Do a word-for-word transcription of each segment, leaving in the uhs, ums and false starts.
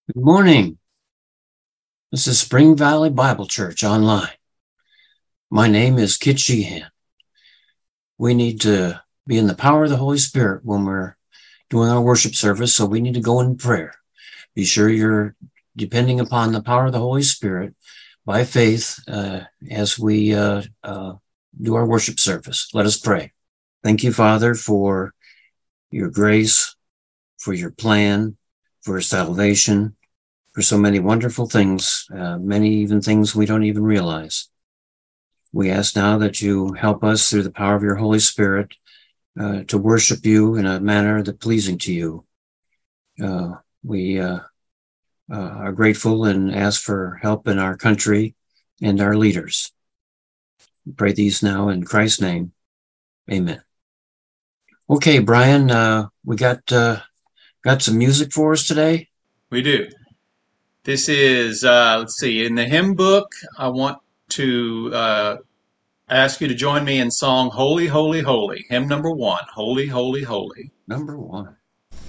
Good morning. This is Spring Valley Bible Church online. My name is Kit Sheehan. We need to be in the power of the Holy Spirit when we're doing our worship service, so we need to go in prayer. Be sure you're depending upon the power of the Holy Spirit by faith uh, as we uh, uh, do our worship service. Let us pray. Thank you, Father, for your grace, for your plan, for salvation, for so many wonderful things, uh, many even things we don't even realize. We ask now that you help us through the power of your Holy Spirit uh, to worship you in a manner that's pleasing to you. Uh, we uh, uh, are grateful and ask for help in our country and our leaders. We pray these now in Christ's name. Amen. Okay, Brian, uh, we got uh, got some music for us today. We do. This is, uh, let's see, in the hymn book, I want to uh, ask you to join me in song Holy, Holy, Holy, hymn number one, Holy, Holy, Holy. Number one.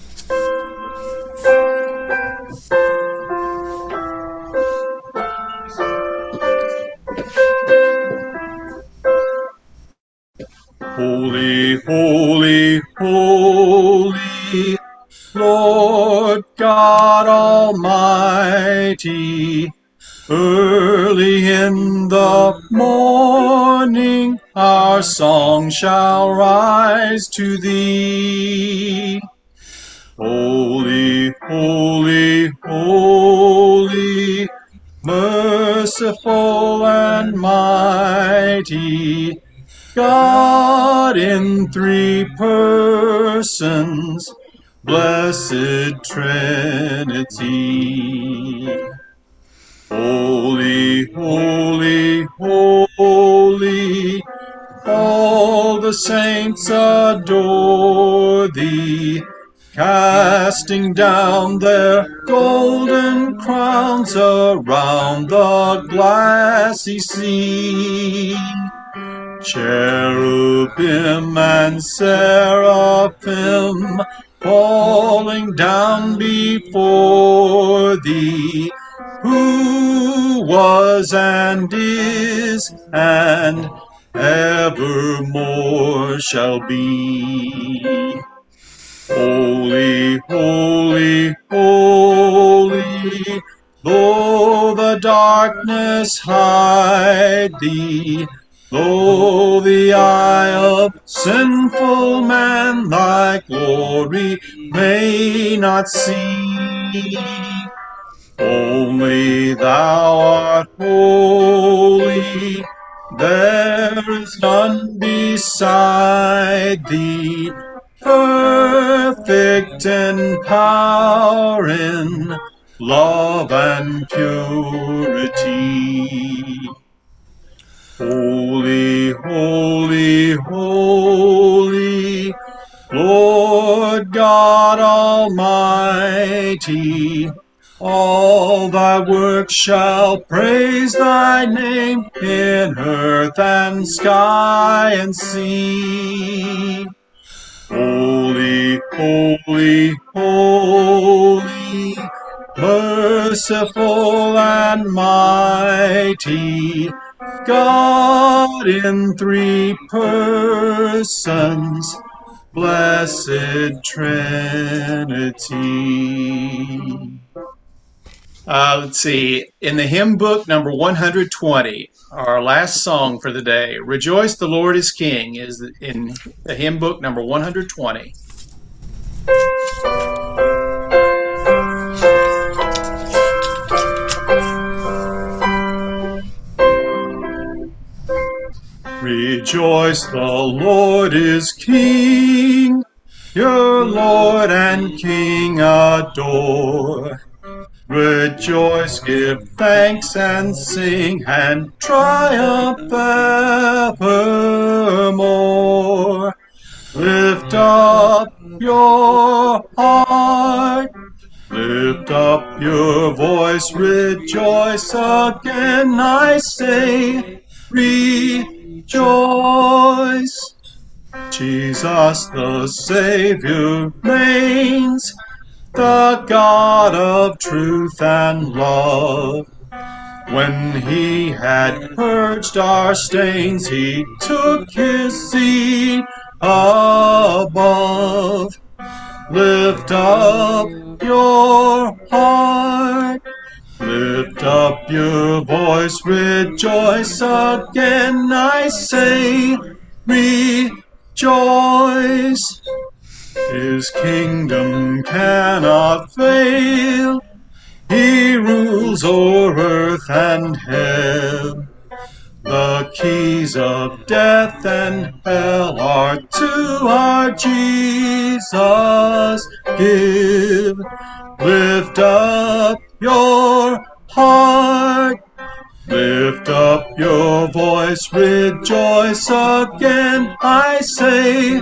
Holy, holy, holy, Lord God Almighty, early in the morning our song shall rise to thee. Holy, holy, holy, merciful and mighty, God in three persons, blessed Trinity. Holy, holy, holy, all the saints adore thee, casting down their golden crowns around the glassy sea. Cherubim and seraphim falling down before thee, who was and is and evermore shall be. Holy, holy, holy, though the darkness hide thee, though the eye of sinful man thy glory may not see, only thou art holy, there is none beside thee, perfect in power, in love and purity. Holy, holy, holy, Lord God Almighty, all thy works shall praise thy name in earth and sky and sea. Holy, holy, holy, merciful and mighty, God in three persons, blessed Trinity. Uh, let's see, in the hymn book number one hundred twenty, our last song for the day, Rejoice the Lord is King, is in the hymn book number one hundred twenty. Rejoice, the Lord is King, your Lord and King adore. Rejoice, give thanks and sing and triumph evermore. Lift up your heart, lift up your voice, rejoice again, I say, rejoice. Jesus the Savior reigns, the God of truth and love. When he had purged our stains, he took his seat above. Lift up your heart, lift up your voice, rejoice again, I say, rejoice. His kingdom cannot fail, he rules o'er earth and hell. The keys of death and hell are to our Jesus give. Lift up your heart, lift up your voice, rejoice again, I say,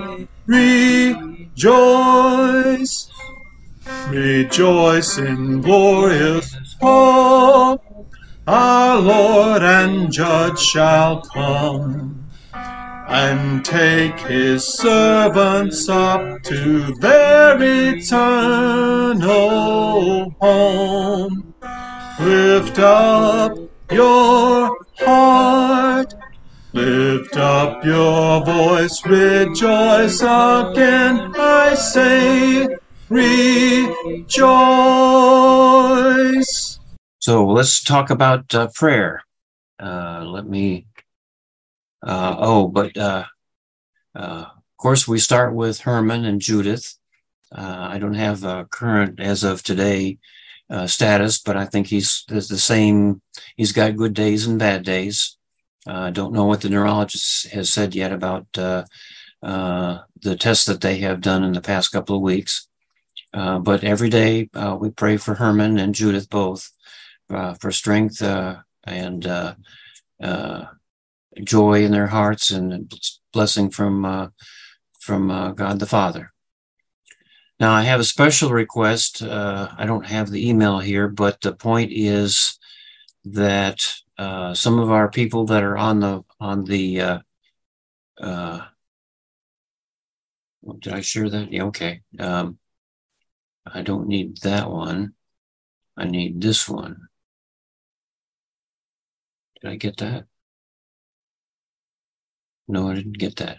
rejoice. Rejoice in glorious hope, our Lord and Judge shall come, and take his servants up to their eternal home. Lift up your heart, lift up your voice, rejoice again, I say, rejoice. So let's talk about uh, prayer. Uh, let me, uh, oh, but uh, uh, of course we start with Herman and Judith. Uh, I don't have a current, as of today, uh, status, but I think he's the same. He's got good days and bad days. I uh, don't know what the neurologist has said yet about uh, uh, the tests that they have done in the past couple of weeks. Uh, but every day uh, we pray for Herman and Judith both uh, for strength uh, and uh, uh, joy in their hearts and blessing from uh, from uh, God the Father. Now I have a special request. Uh, I don't have the email here, but the point is that uh, some of our people that are on the on the uh, uh, did I share that? Yeah, okay. Um, I don't need that one. I need this one. Did I get that? No, I didn't get that.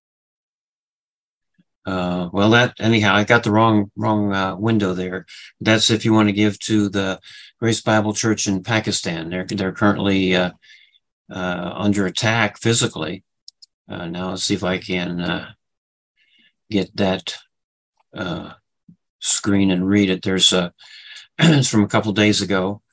Uh, well, that anyhow, I got the wrong wrong uh, window there. That's if you want to give to the Grace Bible Church in Pakistan. They're they're currently uh, uh, under attack physically. Uh, now let's see if I can uh, get that uh, screen and read it. There's a it's from a couple days ago,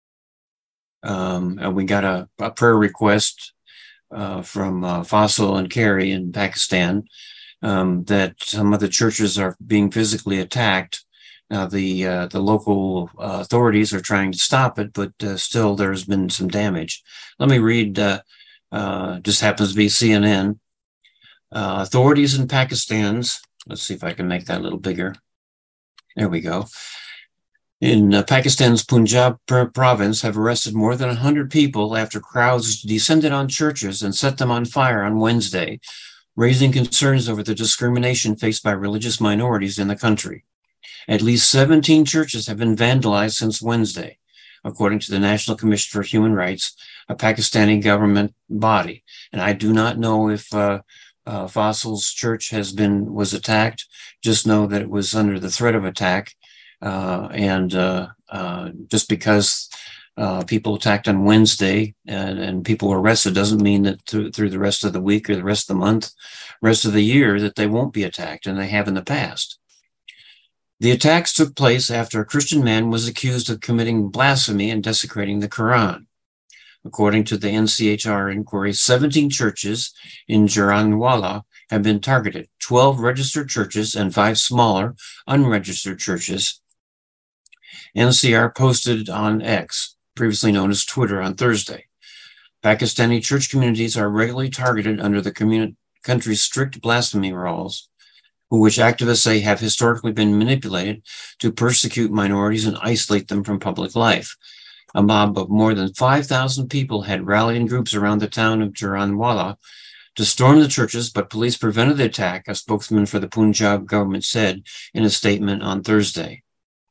um, and we got a, a prayer request uh, from uh, Faisal and Carrie in Pakistan. Um, that some of the churches are being physically attacked. Now, the uh, the local uh, authorities are trying to stop it, but uh, still there's been some damage. Let me read, uh, uh, just happens to be C N N. Uh, authorities in Pakistan's, let's see if I can make that a little bigger. There we go. In uh, Pakistan's Punjab province have arrested more than one hundred people after crowds descended on churches and set them on fire on Wednesday, raising concerns over the discrimination faced by religious minorities in the country. At least seventeen churches have been vandalized since Wednesday, according to the National Commission for Human Rights, a Pakistani government body. And I do not know if uh, uh, Faisal's church has been was attacked. Just know that it was under the threat of attack, uh, and uh, uh, just because Uh, people attacked on Wednesday and, and people were arrested doesn't mean that through, through the rest of the week or the rest of the month, rest of the year, that they won't be attacked, and they have in the past. The attacks took place after a Christian man was accused of committing blasphemy and desecrating the Quran. According to the N C H R inquiry, seventeen churches in Jaranwala have been targeted, twelve registered churches and five smaller unregistered churches. N C R posted on X, previously known as Twitter, on Thursday. Pakistani church communities are regularly targeted under the communi- country's strict blasphemy laws, which activists say have historically been manipulated to persecute minorities and isolate them from public life. A mob of more than five thousand people had rallied in groups around the town of Jaranwala to storm the churches, but police prevented the attack, a spokesman for the Punjab government said in a statement on Thursday.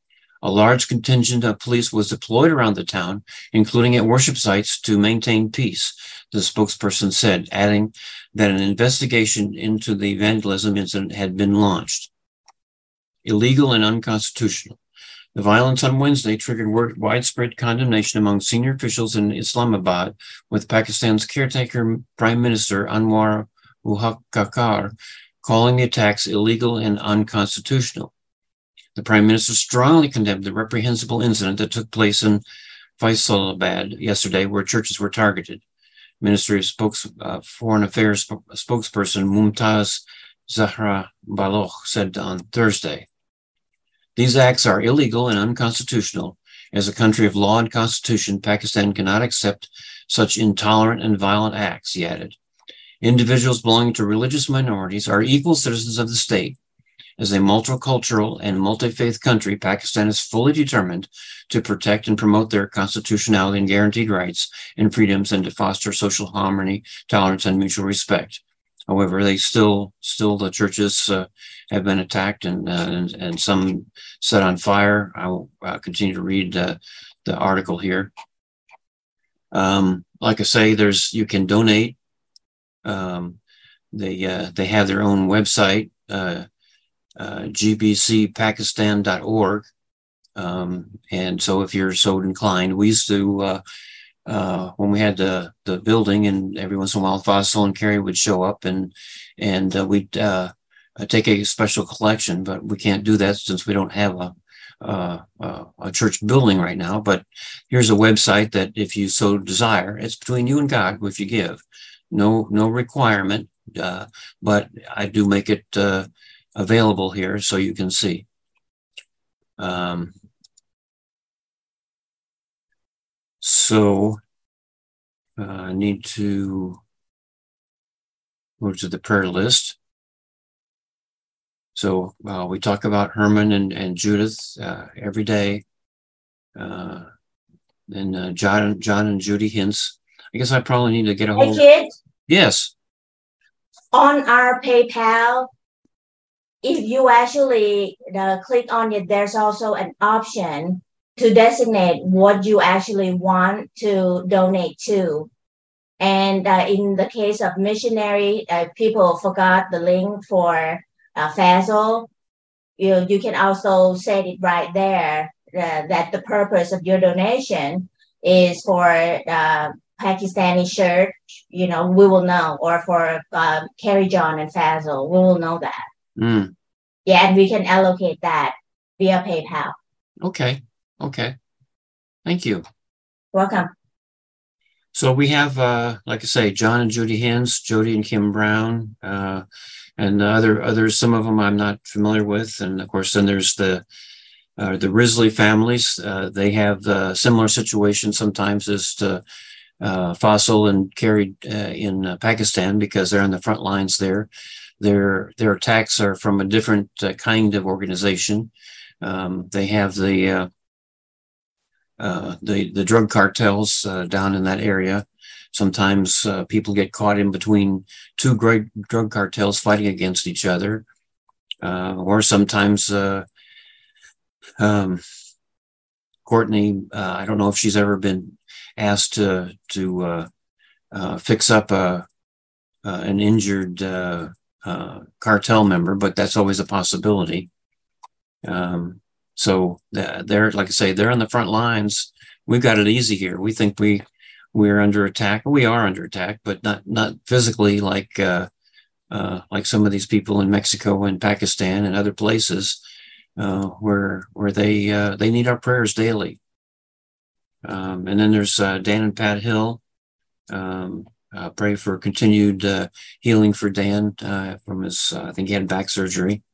A large contingent of police was deployed around the town, including at worship sites, to maintain peace, the spokesperson said, adding that an investigation into the vandalism incident had been launched. Illegal and unconstitutional. The violence on Wednesday triggered widespread condemnation among senior officials in Islamabad, with Pakistan's caretaker Prime Minister Anwar ul-Haqqar calling the attacks illegal and unconstitutional. The Prime Minister strongly condemned the reprehensible incident that took place in Faisalabad yesterday, where churches were targeted. Ministry of Spokes, uh, Foreign Affairs spokesperson Mumtaz Zahra Baloch said on Thursday, "These acts are illegal and unconstitutional. As a country of law and constitution, Pakistan cannot accept such intolerant and violent acts," he added. Individuals belonging to religious minorities are equal citizens of the state. As a multicultural and multi-faith country, Pakistan is fully determined to protect and promote their constitutionality and guaranteed rights and freedoms, and to foster social harmony, tolerance, and mutual respect. However, they still, still the churches uh, have been attacked and, uh, and and some set on fire. I will uh, continue to read uh, the article here. Um, like I say, there's you can donate. Um, they uh, they have their own website. Uh, Uh, G B C Pakistan dot org. Um, and so if you're so inclined, we used to, uh, uh, when we had the, the building, and every once in a while, Fossil and Carrie would show up, and, and uh, we'd uh, take a special collection, but we can't do that since we don't have a, uh, a church building right now. But here's a website that if you so desire, it's between you and God if you give. No, no requirement, uh, but I do make it, uh, available here so you can see. Um, so uh, I need to move to the prayer list. So uh, we talk about Herman and, and Judith uh, every day. Uh, and uh, John, John and Judy Hintz. I guess I probably need to get a hold. Hey, kid. Yes. On our PayPal, if you actually uh, click on it, there's also an option to designate what you actually want to donate to. And uh, in the case of missionary, uh, people forgot the link for uh, Faisal. You, you can also set it right there uh, that the purpose of your donation is for uh, Pakistani church, you know, we will know, or for uh, Carrie John and Faisal, we will know that. Mm. Yeah, and we can allocate that via PayPal. Okay. Okay. Thank you. Welcome. So we have, uh, like I say, John and Judy Hintz, Jody and Kim Brown, uh, and other others. Some of them I'm not familiar with, and of course, then there's the uh, the Risley families. Uh, they have uh, similar situations sometimes as to uh, Fossil and Carrie uh, in uh, Pakistan, because they're on the front lines there. Their their attacks are from a different uh, kind of organization. Um, they have the uh, uh, the the drug cartels uh, down in that area. Sometimes uh, people get caught in between two drug drug cartels fighting against each other, uh, or sometimes uh, um, Courtney. Uh, I don't know if she's ever been asked to to uh, uh, fix up a uh, an injured Uh, Uh, cartel member, but that's always a possibility. Um, so they're, like I say, they're on the front lines. We've got it easy here. We think we we're under attack. We are under attack, but not not physically like uh, uh, like some of these people in Mexico and Pakistan and other places uh, where where they uh, they need our prayers daily. Um, and then there's uh, Dan and Pat Hill. Um, Uh, pray for continued uh, healing for Dan uh, from his, uh, I think he had back surgery.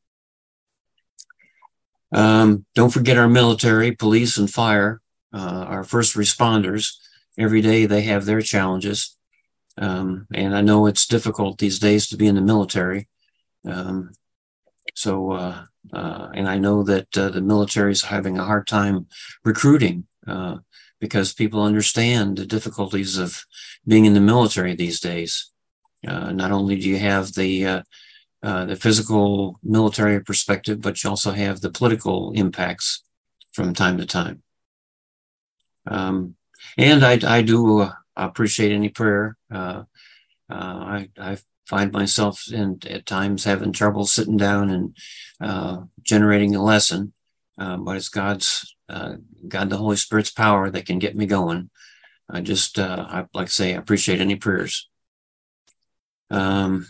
Um, don't forget our military, police, and fire, uh, our first responders. Every day they have their challenges. Um, and I know it's difficult these days to be in the military. Um, so, uh, uh, and I know that uh, the military is having a hard time recruiting uh, because people understand the difficulties of being in the military these days. Uh, not only do you have the uh, uh, the physical military perspective, but you also have the political impacts from time to time. Um, and I, I do uh, appreciate any prayer. Uh, uh, I, I find myself in, at times having trouble sitting down and uh, generating a lesson, uh, but it's God's, uh, God, the Holy Spirit's power that can get me going. I just, uh, I like I say, I appreciate any prayers. Um,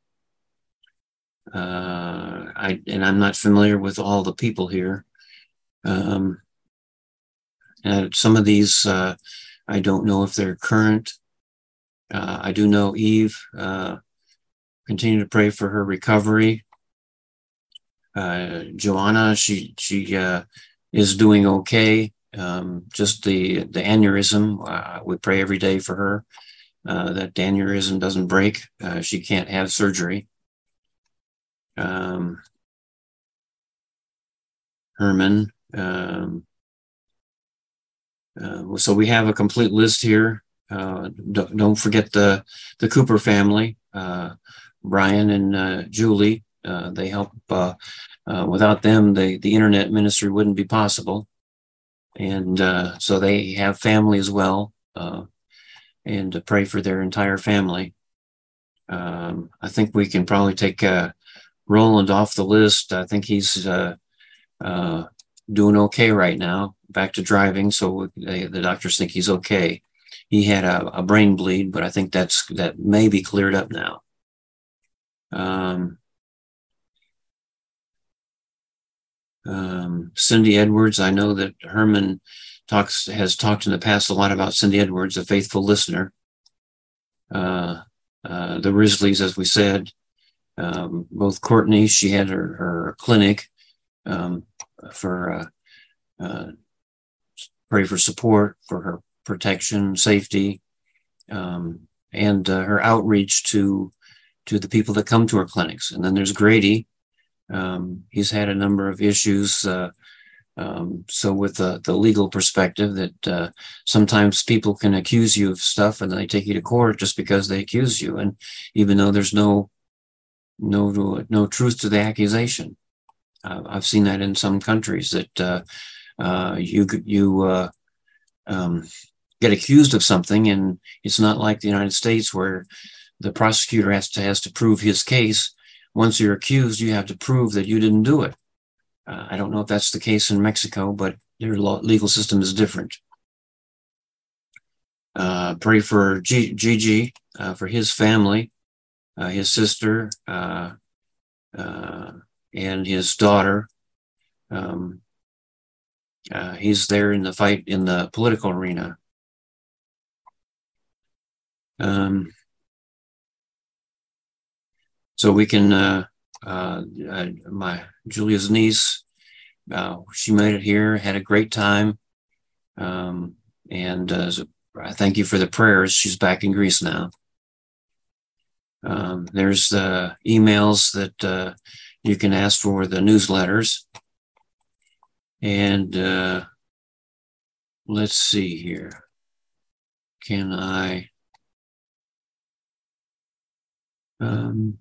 uh, I and I'm not familiar with all the people here. Um, and some of these, uh, I don't know if they're current. Uh, I do know Eve. Uh, continue to pray for her recovery. Uh, Joanna, she she uh, is doing okay. Um, just the the aneurysm. Uh, we pray every day for her. Uh, that aneurysm doesn't break. Uh, she can't have surgery. Um, Herman. Um, uh, so we have a complete list here. Uh, don't, don't forget the the Cooper family. Uh, Brian and uh, Julie. Uh, they help. Uh, uh, without them, the the internet ministry wouldn't be possible. And uh, so they have family as well. Uh, and to pray for their entire family. Um, I think we can probably take uh, Roland off the list. I think he's uh, uh, doing okay right now, back to driving. So they, the doctors think he's okay. He had a, a brain bleed, but I think that's that may be cleared up now. Um, um, Cindy Edwards, I know that Herman talks has talked in the past a lot about Cindy Edwards, a faithful listener. Uh, uh, the Risleys, as we said, um, both Courtney, she had her, her clinic um, for uh, uh, pray for support for her protection, safety, um, and uh, her outreach to to the people that come to her clinics. And then there's Grady. Um, he's had a number of issues. Uh, Um, so with the, the legal perspective that uh, sometimes people can accuse you of stuff and they take you to court just because they accuse you. And even though there's no, no, no truth to the accusation, uh, I've seen that in some countries that uh, uh, you, you uh, um, get accused of something, and it's not like the United States where the prosecutor has to, has to prove his case. Once you're accused, you have to prove that you didn't do it. Uh, I don't know if that's the case in Mexico, but their law, legal system is different. Uh, pray for G- Gigi, uh, for his family, uh, his sister, uh, uh, and his daughter. Um, uh, he's there in the fight in the political arena. Um, so we can, uh, uh, uh, my Julia's niece, uh, she made it here, had a great time. Um, and uh, I thank you for the prayers. She's back in Greece now. Um, there's the emails that uh, you can ask for, the newsletters. And uh, let's see here. Can I? Um,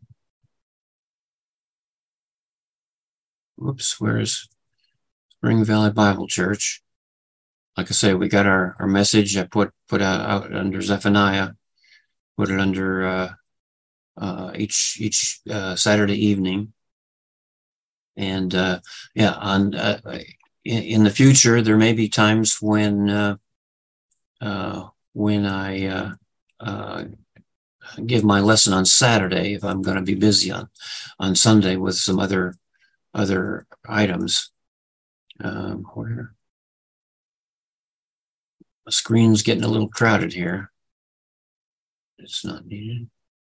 whoops, where is Spring Valley Bible Church? Like I say, we got our, our message. I put put out, out under Zephaniah, put it under uh, uh, each each uh, Saturday evening. And uh, yeah, on uh, in, in the future, there may be times when uh, uh, when I uh, uh, give my lesson on Saturday if I'm going to be busy on on Sunday with some other other items. Um, where the screen's getting a little crowded here. It's not needed.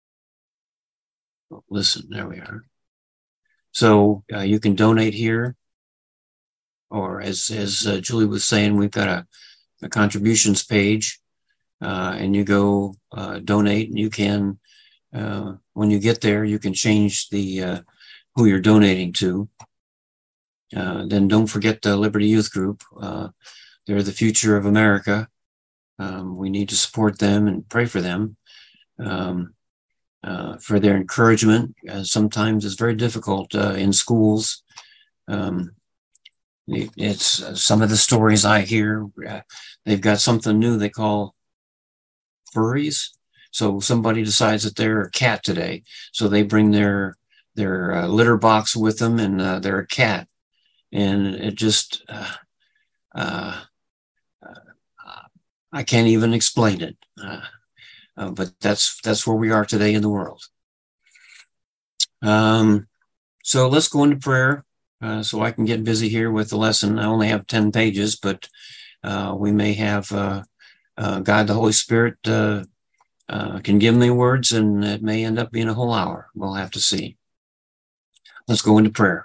Oh, listen, there we are. So uh, you can donate here, or as as uh, Julie was saying, we've got a, a contributions page, uh, and you go uh, donate, and you can uh, when you get there, you can change the uh, who you're donating to. Uh, then don't forget the Liberty Youth Group. Uh, they're the future of America. Um, we need to support them and pray for them, um, uh, for their encouragement. Uh, sometimes it's very difficult uh, in schools. Um, It's uh, some of the stories I hear, uh, they've got something new they call furries. So somebody decides that they're a cat today. So they bring their, their uh, litter box with them, and uh, they're a cat. And it just, uh, uh, I can't even explain it. Uh, uh, but that's, that's where we are today in the world. Um, so let's go into prayer. Uh, so I can get busy here with the lesson. I only have ten pages, but uh, we may have uh, uh, God, the Holy Spirit, uh, uh, can give me words, and it may end up being a whole hour. We'll have to see. Let's go into prayer.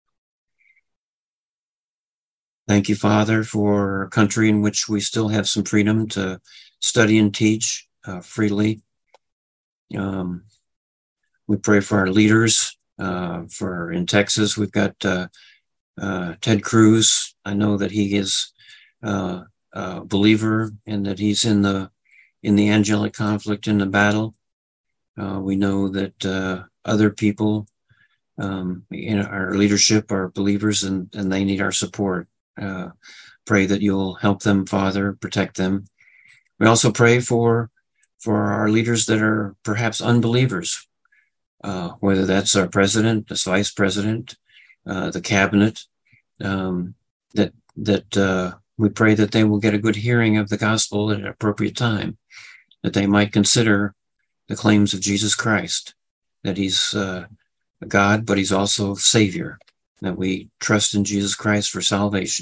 Thank you, Father, for a country in which we still have some freedom to study and teach uh, freely. Um, we pray for our leaders. Uh, for in Texas, we've got uh, uh, Ted Cruz. I know that he is uh, a believer, and that he's in the in the angelic conflict, in the battle. Uh, we know that uh, other people um, in our leadership are believers, and, and they need our support. Uh, pray that you'll help them, Father, protect them. We also pray for for our leaders that are perhaps unbelievers. Uh, whether that's our president, the vice president, uh, the cabinet, um, that that uh, we pray that they will get a good hearing of the gospel at an appropriate time, that they might consider the claims of Jesus Christ, that he's uh, God, but he's also Savior, that we trust in Jesus Christ for salvation.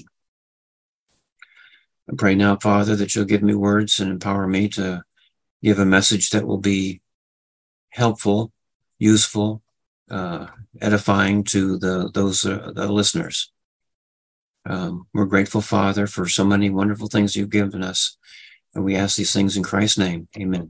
I pray now, Father, that you'll give me words and empower me to give a message that will be helpful, useful, uh, edifying to the those uh, the listeners. Um, we're grateful, Father, for so many wonderful things you've given us, and we ask these things in Christ's name. Amen.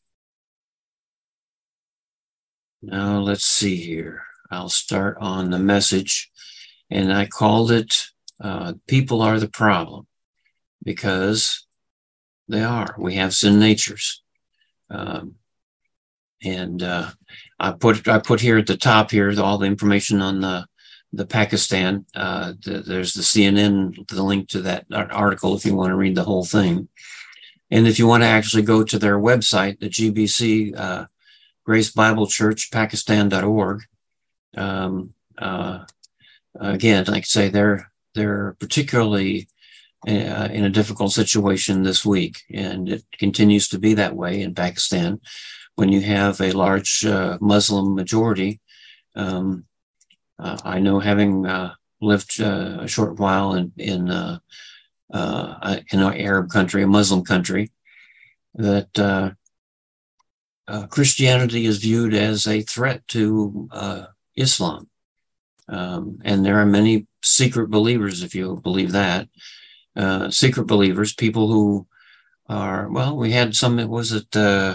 Now let's see here. I'll start on the message, and I called it uh, "People Are the Problem," because they are. We have sin natures. Um, And uh, I put I put here at the top here all the information on the the Pakistan. Uh, the, there's the C N N, the link to that article if you want to read the whole thing. And if you want to actually go to their website, the G B C, uh, Grace Bible Church Pakistan dot org. Um, uh, again, like I say, they're they're particularly uh, in a difficult situation this week, and it continues to be that way in Pakistan. When you have a large uh, Muslim majority, um, uh, I know, having uh, lived uh, a short while in in, uh, uh, in an Arab country, a Muslim country, that uh, uh, Christianity is viewed as a threat to uh, Islam, um, and there are many secret believers, if you believe that, uh, secret believers, people who are, well, we had some. Was it? Uh,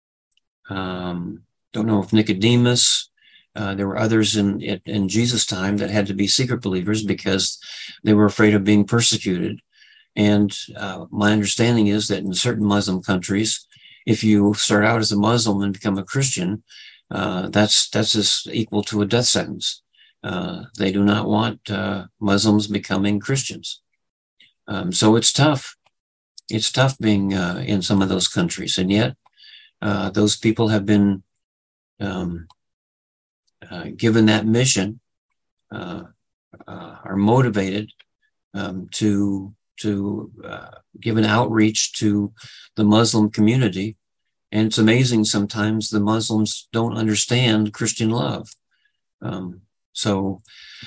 Um, don't know if Nicodemus, uh, there were others in, in Jesus' time that had to be secret believers because they were afraid of being persecuted. And uh, my understanding is that in certain Muslim countries, if you start out as a Muslim and become a Christian, uh, that's that's just equal to a death sentence. Uh, they do not want uh, Muslims becoming Christians. Um, so it's tough. It's tough being uh, in some of those countries. And yet, Uh, those people have been um, uh, given that mission, uh, uh, are motivated um, to to uh, give an outreach to the Muslim community. And it's amazing sometimes the Muslims don't understand Christian love. Um, so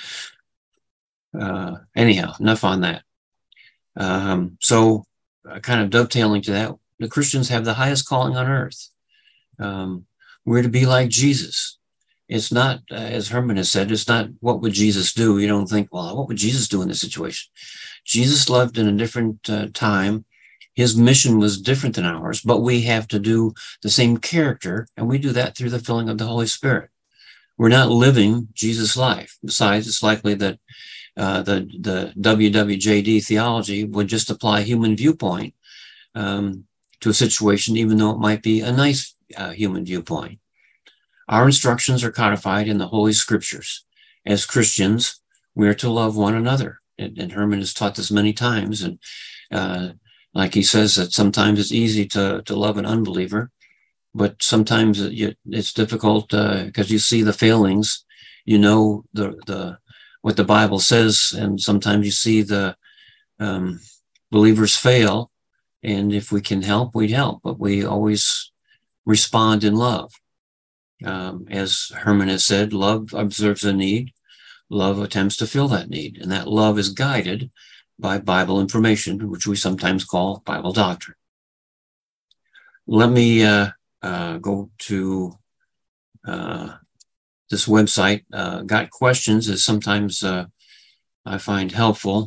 uh, anyhow, enough on that. Um, so uh, kind of dovetailing to that, the Christians have the highest calling on earth. Um, we're to be like Jesus. It's not, uh, as Herman has said, it's not what would Jesus do. You don't think, well, what would Jesus do in this situation? Jesus loved in a different uh, time. His mission was different than ours, but we have to do the same character, and we do that through the filling of the Holy Spirit. We're not living Jesus' life. Besides, it's likely that uh, the, the W W J D theology would just apply human viewpoint um, to a situation, even though it might be a nice uh, human viewpoint. Our instructions are codified in the Holy Scriptures. As Christians, we are to love one another. and, and Herman has taught this many times. And uh, like he says, that sometimes it's easy to, to love an unbeliever, but sometimes it, it's difficult because uh, you see the failings, you know the the what the Bible says, and sometimes you see the um, believers fail, and if we can help, we'd help, but we always respond in love. Um, as Herman has said, love observes a need, love attempts to fill that need, and that love is guided by Bible information, which we sometimes call Bible doctrine. Let me uh, uh, go to uh, this website. Uh, Got Questions is sometimes uh, I find helpful.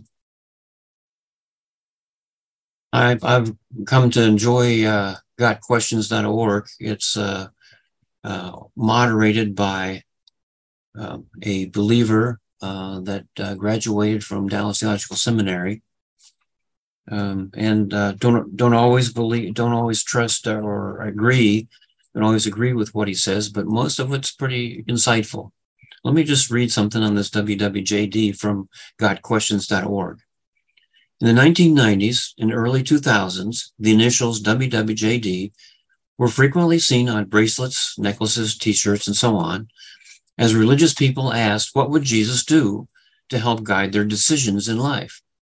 I've, I've come to enjoy uh, got questions dot org. It's uh, uh, moderated by uh, a believer uh, that uh, graduated from Dallas Theological Seminary, um, and uh, don't don't always believe, don't always trust or agree, don't always agree with what he says, but most of it's pretty insightful. Let me just read something on this W W J D from got questions dot org. In the nineteen nineties and early two thousands, the initials W W J D were frequently seen on bracelets, necklaces, t-shirts, and so on, as religious people asked, what would Jesus do to help guide their decisions in life?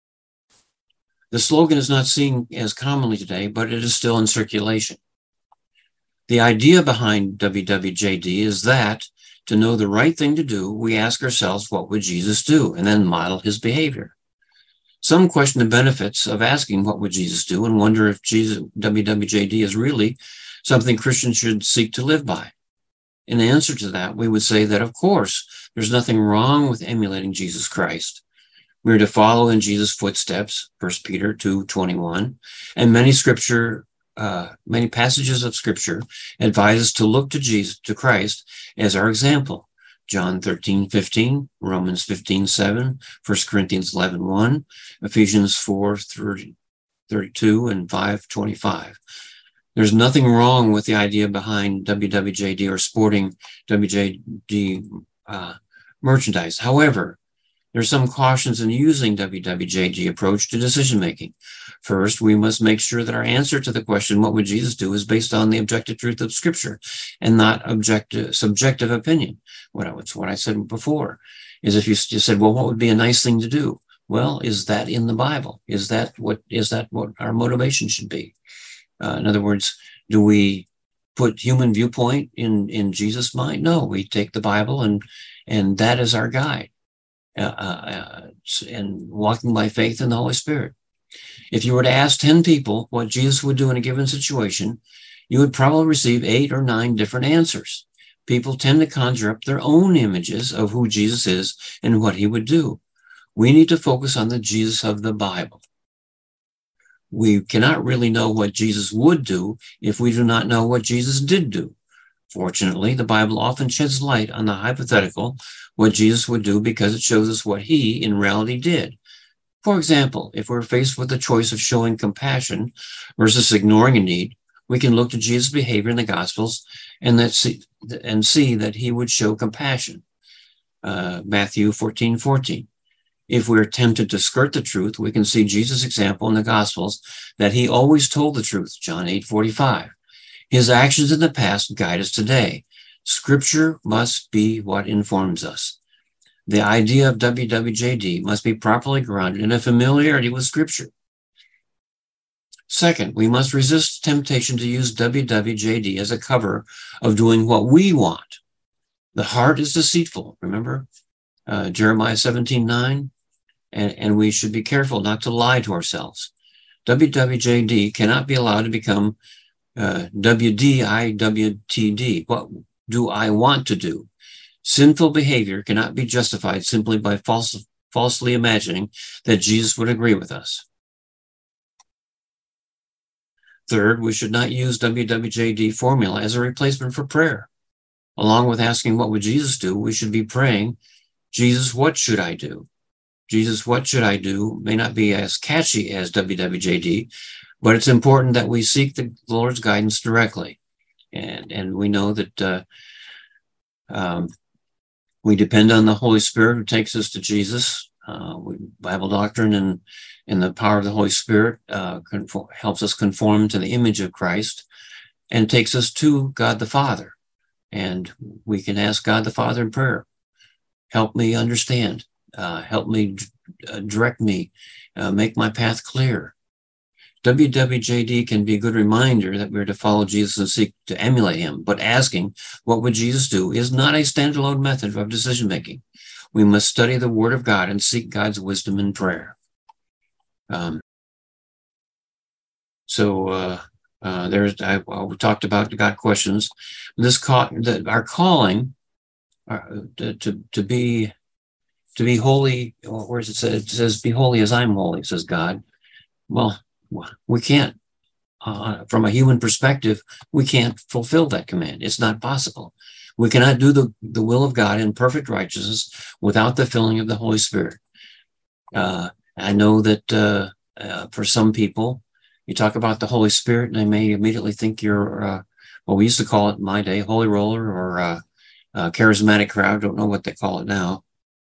The slogan is not seen as commonly today, but it is still in circulation. The idea behind W W J D is that to know the right thing to do, we ask ourselves, what would Jesus do? And then model his behavior. Some question the benefits of asking what would Jesus do and wonder if Jesus, W W J D is really something Christians should seek to live by. In answer to that, we would say that, of course, there's nothing wrong with emulating Jesus Christ. We're to follow in Jesus' footsteps, First Peter two twenty-one, and many scripture, uh, many passages of scripture advise us to look to Jesus, to Christ, as our example. John thirteen fifteen, Romans fifteen seven, First Corinthians eleven one, Ephesians four thirty-two, and five twenty-five. There's nothing wrong with the idea behind W W J D or sporting W W J D uh, merchandise. However, there's some cautions in using W W J D approach to decision making. First, we must make sure that our answer to the question, what would Jesus do, is based on the objective truth of Scripture and not objective, subjective opinion. What I, what I said before is, if you just said, well, what would be a nice thing to do? Well, is that in the Bible? Is that what, is that what our motivation should be? Uh, in other words, do we put human viewpoint in, in Jesus' mind? No, we take the Bible and, and that is our guide. Uh, uh, and walking by faith in the Holy Spirit. If you were to ask ten people what Jesus would do in a given situation, you would probably receive eight or nine different answers. People tend to conjure up their own images of who Jesus is and what he would do. We need to focus on the Jesus of the Bible. We cannot really know what Jesus would do if we do not know what Jesus did do. Fortunately, the Bible often sheds light on the hypothetical, what Jesus would do, because it shows us what he in reality did. For example, if we're faced with the choice of showing compassion versus ignoring a need, we can look to Jesus' behavior in the Gospels and, that see, and see that he would show compassion. Uh, Matthew fourteen fourteen. If we're tempted to skirt the truth, we can see Jesus' example in the Gospels that he always told the truth, John eight forty-five. His actions in the past guide us today. Scripture must be what informs us. The idea of W W J D must be properly grounded in a familiarity with Scripture. Second, we must resist temptation to use W W J D as a cover of doing what we want. The heart is deceitful, remember? Uh, Jeremiah seventeen nine, and, and we should be careful not to lie to ourselves. W W J D cannot be allowed to become uh, W D I W T D. What do I want to do? Sinful behavior cannot be justified simply by false, falsely imagining that Jesus would agree with us. Third, we should not use W W J D formula as a replacement for prayer. Along with asking, what would Jesus do? We should be praying, Jesus, what should I do? Jesus, what should I do? May not be as catchy as W W J D, but it's important that we seek the Lord's guidance directly. And, and we know that uh, um, we depend on the Holy Spirit who takes us to Jesus. uh, Bible doctrine and, and the power of the Holy Spirit uh, conform, helps us conform to the image of Christ and takes us to God the Father. And we can ask God the Father in prayer, help me understand, uh, help me uh, direct me, uh, make my path clear. W W J D can be a good reminder that we're to follow Jesus and seek to emulate him, but asking what would Jesus do is not a standalone method of decision making. We must study the Word of God and seek God's wisdom in prayer. Um, so uh, uh, there's I, I talked about the God questions. This call, the, our calling uh, to, to to be to be holy. Where does it say? It says, "Be holy as I'm holy," says God. Well, we can't. Uh, from a human perspective, we can't fulfill that command. It's not possible. We cannot do the, the will of God in perfect righteousness without the filling of the Holy Spirit. Uh, I know that uh, uh, for some people, you talk about the Holy Spirit, and they may immediately think you're, uh, well, we used to call it in my day, holy roller or uh, uh, charismatic crowd. Don't know what they call it now.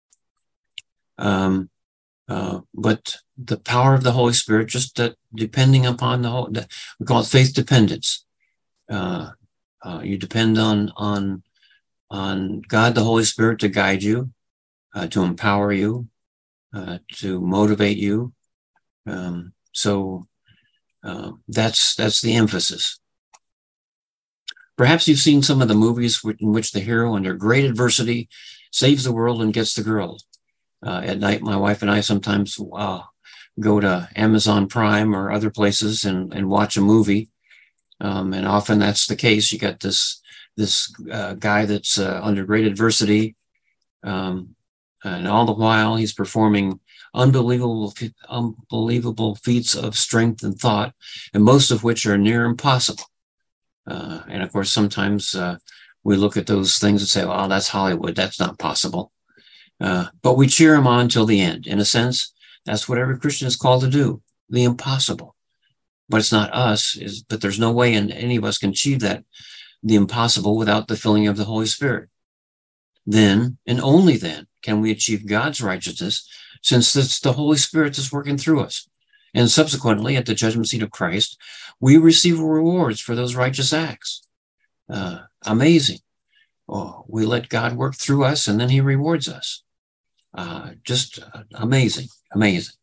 Um, Uh, but the power of the Holy Spirit, just uh, depending upon the whole, we call it faith dependence. Uh, uh, you depend on on on God, the Holy Spirit, to guide you, uh, to empower you, uh, to motivate you. Um, so uh, that's that's the emphasis. Perhaps you've seen some of the movies in which the hero, under great adversity, saves the world and gets the girl. Uh, at night, my wife and I sometimes uh, go to Amazon Prime or other places and, and watch a movie. Um, and often that's the case. You got this this uh, guy that's uh, under great adversity. Um, and all the while, he's performing unbelievable, unbelievable feats of strength and thought, and most of which are near impossible. Uh, and of course, sometimes uh, we look at those things and say, well, that's Hollywood. That's not possible. Uh, but we cheer him on till the end. In a sense, that's what every Christian is called to do, the impossible. But it's not us, is, but there's no way in, any of us can achieve that, the impossible, without the filling of the Holy Spirit. Then, and only then, can we achieve God's righteousness, since it's the Holy Spirit that's working through us. And subsequently, at the judgment seat of Christ, we receive rewards for those righteous acts. Uh, amazing. Oh, we let God work through us, and then he rewards us. Uh, just uh, amazing, amazing.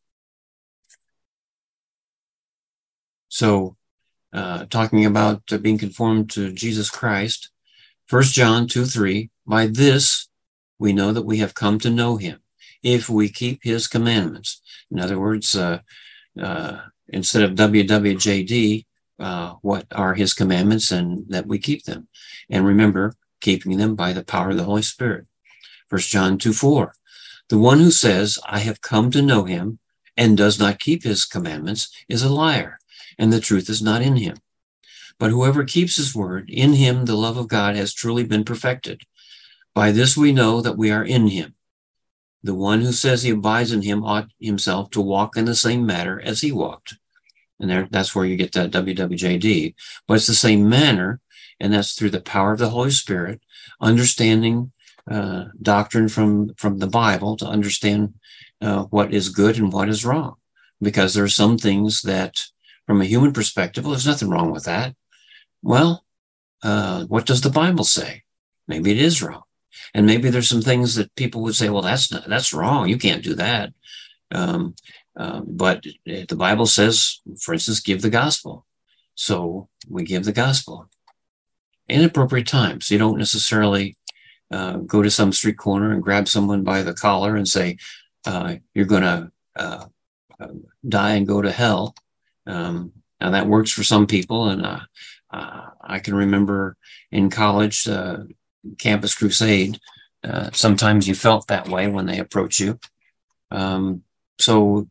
So, uh, talking about uh, being conformed to Jesus Christ, First John two three, by this we know that we have come to know him, if we keep his commandments. In other words, uh, uh, instead of W W J D, uh, what are his commandments, and that we keep them. And remember, keeping them by the power of the Holy Spirit. First John two four, the one who says, I have come to know him, and does not keep his commandments is a liar, and the truth is not in him. But whoever keeps his word, in him the love of God has truly been perfected. By this we know that we are in him. The one who says he abides in him ought himself to walk in the same manner as he walked. And there, that's where you get that W W J D. But it's the same manner, and that's through the power of the Holy Spirit, understanding uh, doctrine from, from the Bible to understand uh, what is good and what is wrong. Because there are some things that, from a human perspective, well, there's nothing wrong with that. Well, uh, what does the Bible say? Maybe it is wrong. And maybe there's some things that people would say, well, that's not, that's wrong. You can't do that. Um, uh, but the Bible says, for instance, give the gospel. So we give the gospel in appropriate times. You don't necessarily uh, go to some street corner and grab someone by the collar and say, uh, you're going to uh, die and go to hell. Um, now that works for some people. And uh, uh, I can remember in college, uh, Campus Crusade, uh, sometimes you felt that way when they approach you. Um, so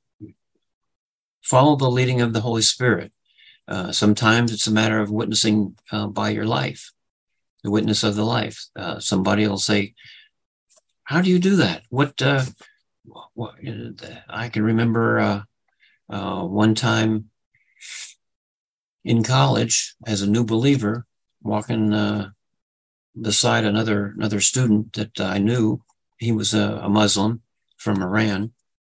follow the leading of the Holy Spirit. Uh, sometimes it's a matter of witnessing uh, by your life, the witness of the life. Uh, somebody will say, how do you do that? What, uh, what I can remember uh, uh, one time in college as a new believer, walking uh, beside another another student that I knew. He was a, a Muslim from Iran,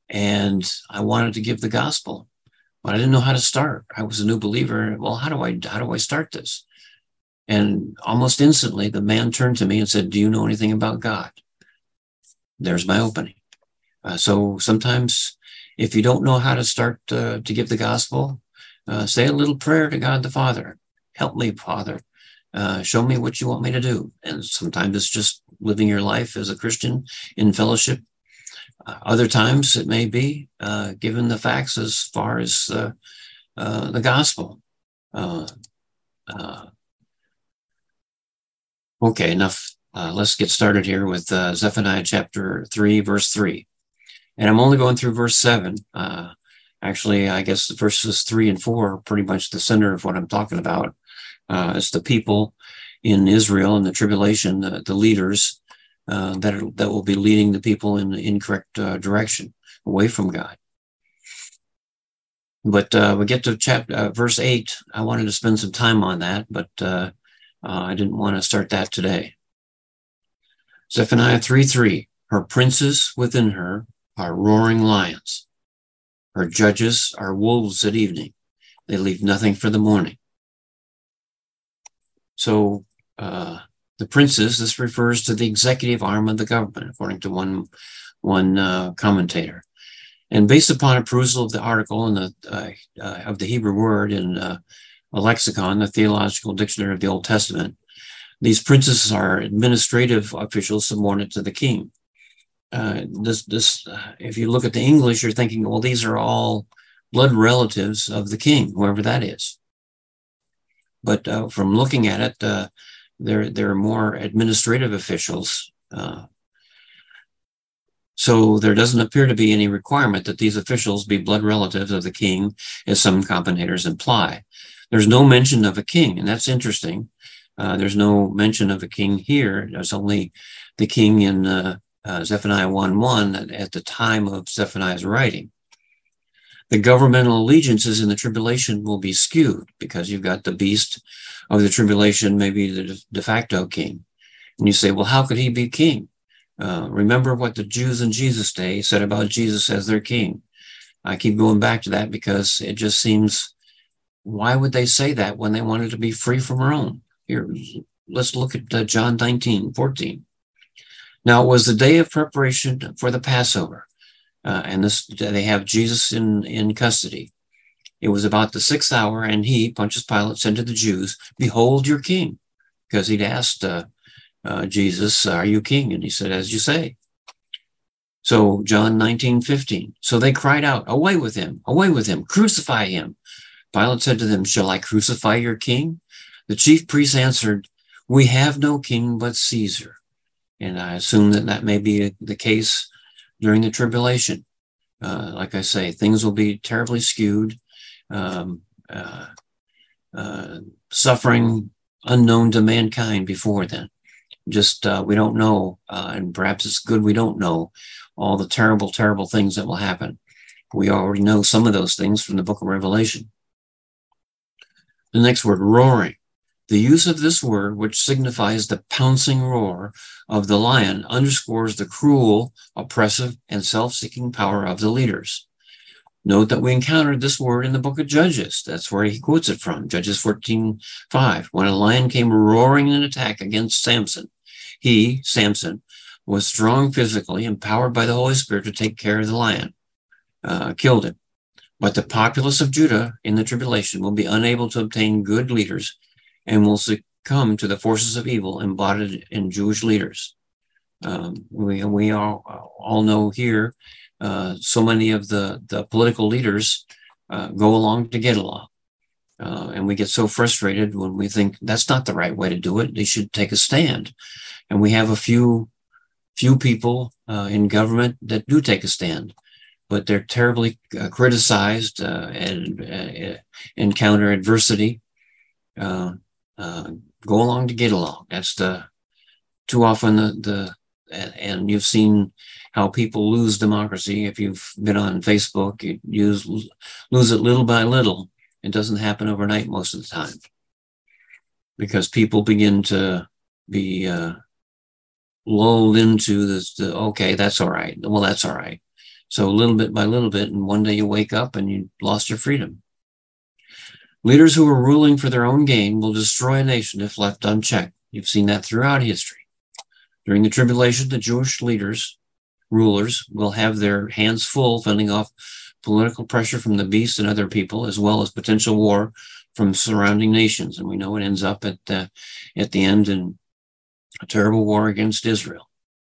and I wanted to give the gospel, but I didn't know how to start. I was a new believer. Well, how do I, how do I start this? And almost instantly, the man turned to me and said, "Do you know anything about God?" There's my opening. Uh, so sometimes if you don't know how to start uh, to give the gospel, uh, say a little prayer to God the Father. Help me, Father. Uh, show me what you want me to do. And sometimes it's just living your life as a Christian in fellowship. Uh, other times it may be uh, given the facts as far as uh, uh, the gospel. Uh, uh, okay, enough. Uh, let's get started here with uh, Zephaniah chapter three, verse three. And I'm only going through verse seven. Uh, actually, I guess verses three and four are pretty much the center of what I'm talking about. Uh, it's the people in Israel in the tribulation, the, the leaders uh, that are, that will be leading the people in the incorrect uh, direction, away from God. But uh, we get to chapter uh, verse eight. I wanted to spend some time on that, but uh, uh, I didn't want to start that today. Zephaniah three three. Her princes within her are roaring lions. Her judges are wolves at evening. They leave nothing for the morning. So uh, the princes, this refers to the executive arm of the government, according to one, one uh, commentator. And based upon a perusal of the article in the, uh, uh, of the Hebrew word in uh, a lexicon, the Theological Dictionary of the Old Testament, these princes are administrative officials subordinate to the king. Uh, this, this, uh, if you look at the English, you're thinking, well, these are all blood relatives of the king, whoever that is. But uh, from looking at it, uh, there, there are more administrative officials. Uh, so there doesn't appear to be any requirement that these officials be blood relatives of the king, as some commentators imply. There's no mention of a king, and that's interesting. Uh, there's no mention of a king here. There's only the king in uh, uh, Zephaniah one one at, at the time of Zephaniah's writing. The governmental allegiances in the tribulation will be skewed because you've got the beast of the tribulation, maybe the de facto king. And you say, well, how could he be king? Uh, remember what the Jews in Jesus' day said about Jesus as their king. I keep going back to that because it just seems, why would they say that when they wanted to be free from Rome? Here, let's look at uh, John nineteen fourteen. Now it was the day of preparation for the Passover. Uh, and this, they have Jesus in, in custody. It was about the sixth hour, and he, Pontius Pilate, said to the Jews, "Behold your king," because he'd asked uh, uh, Jesus, "Are you king?" And he said, "As you say." So John nineteen fifteen. So they cried out, "Away with him! Away with him! Crucify him!" Pilate said to them, "Shall I crucify your king?" The chief priests answered, "We have no king but Caesar." And I assume that that may be the case during the tribulation. Uh, like I say, things will be terribly skewed, um, uh, uh, suffering unknown to mankind before then. Just, uh, we don't know, uh, and perhaps it's good we don't know all the terrible, terrible things that will happen. We already know some of those things from the book of Revelation. The next word, roaring. The use of this word, which signifies the pouncing roar of the lion, underscores the cruel, oppressive, and self-seeking power of the leaders. Note that we encountered this word in the book of Judges. That's where he quotes it from, Judges fourteen five. When a lion came roaring in attack against Samson, he, Samson, was strong physically, empowered by the Holy Spirit to take care of the lion, uh, killed him. But the populace of Judah in the tribulation will be unable to obtain good leaders and will succumb to the forces of evil embodied in Jewish leaders. Um, we we all, all know here, uh, so many of the, the political leaders uh, go along to get along. Uh, and we get so frustrated when we think that's not the right way to do it. They should take a stand. And we have a few, few people uh, in government that do take a stand, but they're terribly uh, criticized uh, and uh, encounter adversity. Uh, Uh, go along to get along. That's the too often the, the and you've seen how people lose democracy. If you've been on Facebook, you use lose it little by little. It doesn't happen overnight most of the time because people begin to be uh, lulled into this. The, okay, that's all right. Well, that's all right. So little bit by little bit, and one day you wake up and you lost your freedom. Leaders who are ruling for their own gain will destroy a nation if left unchecked. You've seen that throughout history. During the tribulation, the Jewish leaders, rulers, will have their hands full fending off political pressure from the beast and other people, as well as potential war from surrounding nations. And we know it ends up at the, at the end in a terrible war against Israel.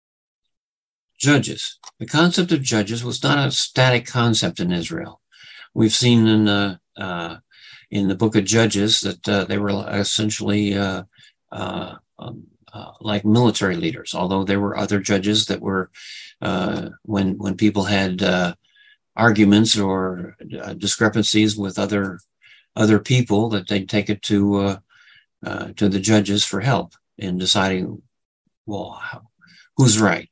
Judges. The concept of judges was not a static concept in Israel. We've seen in the, uh, in the book of Judges that uh, they were essentially uh, uh, um, uh, like military leaders, although there were other judges that were, uh, when, when people had uh, arguments or uh, discrepancies with other other people, that they'd take it to uh, uh, to the judges for help in deciding, well, how, who's right.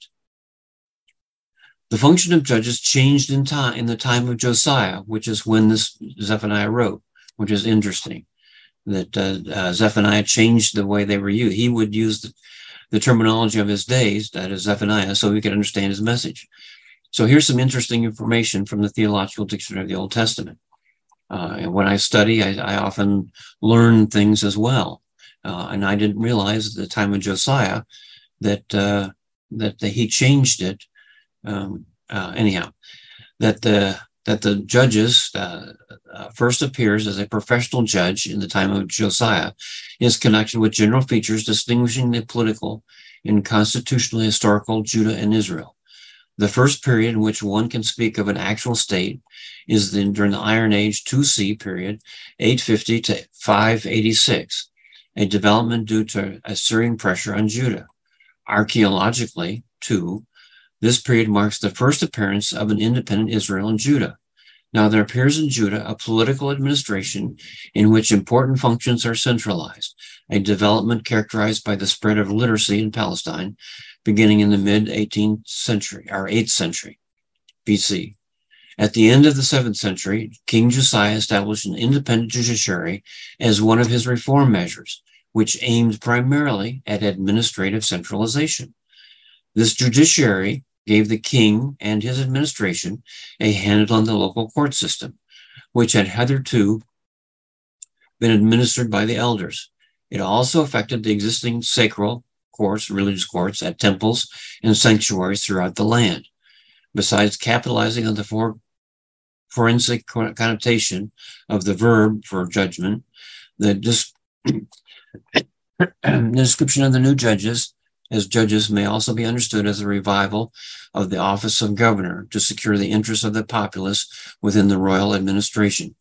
The function of judges changed in time in the time of Josiah, which is when this Zephaniah wrote, which is interesting. That uh, uh, Zephaniah changed the way they were used. He would use the, the terminology of his days, that is Zephaniah, so we could understand his message. So here's some interesting information from the Theological Dictionary of the Old Testament. Uh, and when I study, I, I often learn things as well. Uh, and I didn't realize at the time of Josiah that uh, that the, he changed it. Um, uh, anyhow, that the that the judges uh, uh, first appears as a professional judge in the time of Josiah, is connected with general features distinguishing the political and constitutional historical Judah and Israel. The first period in which one can speak of an actual state is the, during the Iron Age two C period, eight fifty to five eighty-six, a development due to Assyrian pressure on Judah. Archaeologically, too, this period marks the first appearance of an independent Israel and Judah. Now there appears in Judah a political administration in which important functions are centralized, a development characterized by the spread of literacy in Palestine, beginning in the mid-eighteenth century, or eighth century B C. At the end of the seventh century, King Josiah established an independent judiciary as one of his reform measures, which aimed primarily at administrative centralization. This judiciary gave the king and his administration a handle on the local court system, which had hitherto been administered by the elders. It also affected the existing sacral courts, religious courts at temples and sanctuaries throughout the land. Besides capitalizing on the for, forensic connotation of the verb for judgment, the, dis, the description of the new judges as judges may also be understood as a revival of the office of governor to secure the interests of the populace within the royal administration.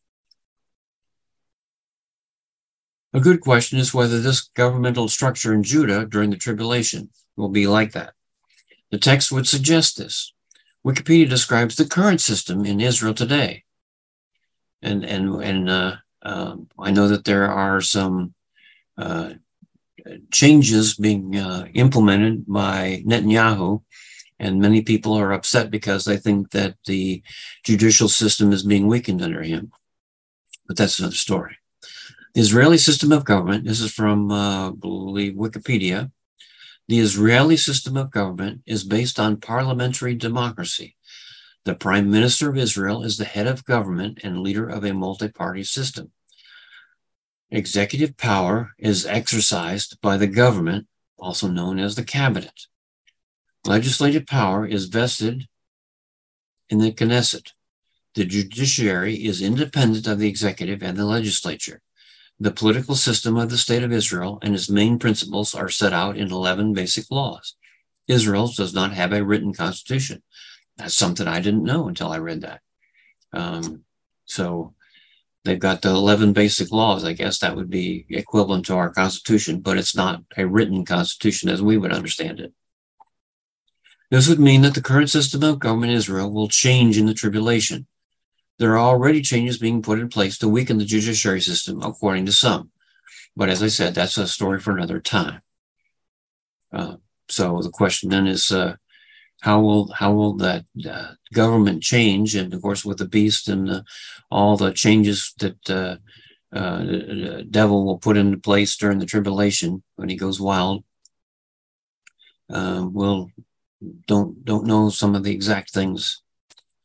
A good question is whether this governmental structure in Judah during the tribulation will be like that. The text would suggest this. Wikipedia describes the current system in Israel today. And, and, and uh, uh, I know that there are some uh, changes being uh, implemented by Netanyahu, and many people are upset because they think that the judicial system is being weakened under him. But that's another story. The Israeli system of government, this is from, uh, I believe, Wikipedia. The Israeli system of government is based on parliamentary democracy. The Prime Minister of Israel is the head of government and leader of a multi-party system. Executive power is exercised by the government, also known as the cabinet. Legislative power is vested in the Knesset. The judiciary is independent of the executive and the legislature. The political system of the State of Israel and its main principles are set out in eleven basic laws. Israel does not have a written constitution. That's something I didn't know until I read that. Um, so they've got the eleven basic laws. I guess that would be equivalent to our constitution, but it's not a written constitution as we would understand it. This would mean that the current system of government in Israel will change in the tribulation. There are already changes being put in place to weaken the judiciary system, according to some. But as I said, that's a story for another time. Uh, so the question then is, uh, how will how will that uh, government change? And of course, with the beast and uh, all the changes that uh, uh, the devil will put into place during the tribulation when he goes wild, uh, we'll don't don't know some of the exact things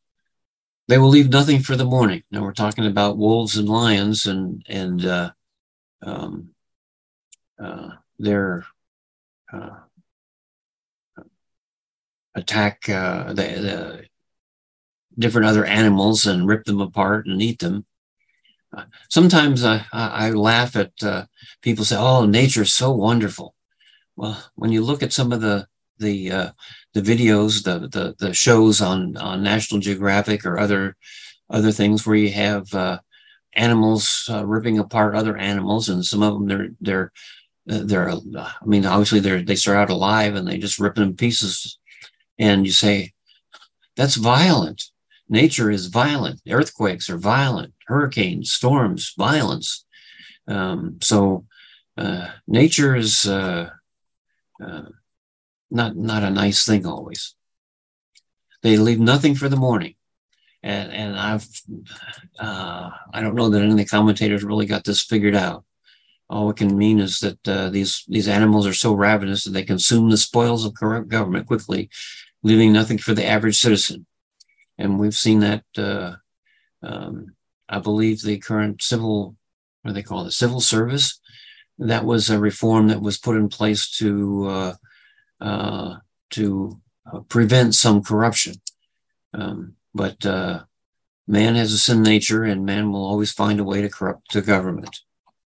They will leave nothing for the morning. Now we're talking about wolves and lions, and and uh, um, uh, their uh, attack uh, the, the different other animals and rip them apart and eat them. Uh, sometimes I, I, I laugh at uh, people say, "Oh, nature is so wonderful." Well, when you look at some of the the uh, the videos, the, the the shows on on National Geographic or other other things where you have uh, animals uh, ripping apart other animals, and some of them they're they're they're I mean, obviously they're they start out alive and they just rip them in pieces, and you say that's violent. Nature is violent. Earthquakes are violent. Hurricanes, storms, violence. Um, so uh, nature is uh, uh, not not a nice thing always. They leave nothing for the morning, and and I've uh, I don't know that any of the commentators really got this figured out. All it can mean is that uh, these these animals are so ravenous that they consume the spoils of corrupt government quickly, leaving nothing for the average citizen. And we've seen that. Uh, um, I believe the current civil, what do they call it, civil service, that was a reform that was put in place to uh, uh, to uh, prevent some corruption. Um, but uh, man has a sin nature, and man will always find a way to corrupt the government.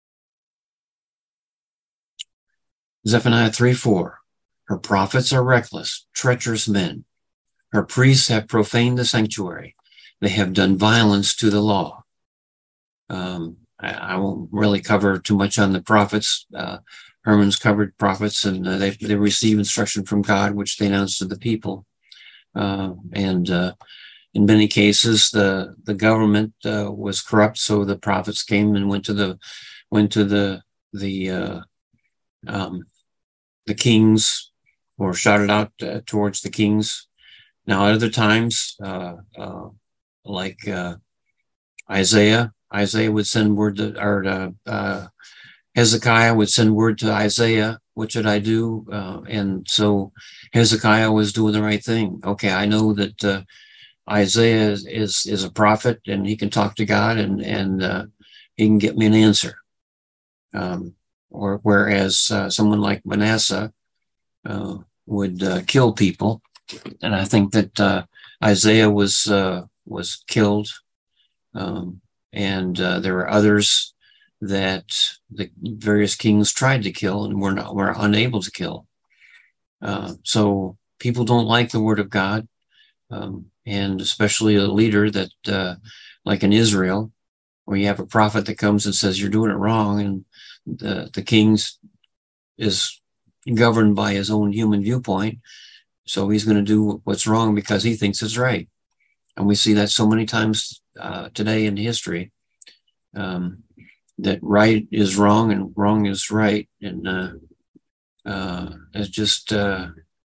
Zephaniah three four, her prophets are reckless, treacherous men. Her priests have profaned the sanctuary. They have done violence to the law. Um, I, I won't really cover too much on the prophets. Uh, Herman's covered prophets, and uh, they they receive instruction from God, which they announce to the people. Uh, and uh, in many cases, the the government uh, was corrupt, so the prophets came and went to the went to the the uh, um, the kings, or shouted out uh, towards the kings. Now, at other times, uh, uh, like uh, Isaiah, Isaiah would send word to, or uh, uh, Hezekiah would send word to Isaiah, what should I do? Uh, and so Hezekiah was doing the right thing. Okay, I know that uh, Isaiah is, is is a prophet, and he can talk to God, and and uh, he can get me an answer. Um, or whereas uh, someone like Manasseh uh, would uh, kill people. And I think that uh, Isaiah was uh, was killed, um, and uh, there were others that the various kings tried to kill and were not were unable to kill. Uh, so people don't like the word of God, um, and especially a leader that, uh, like in Israel, where you have a prophet that comes and says you're doing it wrong, and the the king's is governed by his own human viewpoint. So he's going to do what's wrong because he thinks it's right. And we see that so many times uh, today in history, um, that right is wrong and wrong is right. And uh, uh, it's just, uh,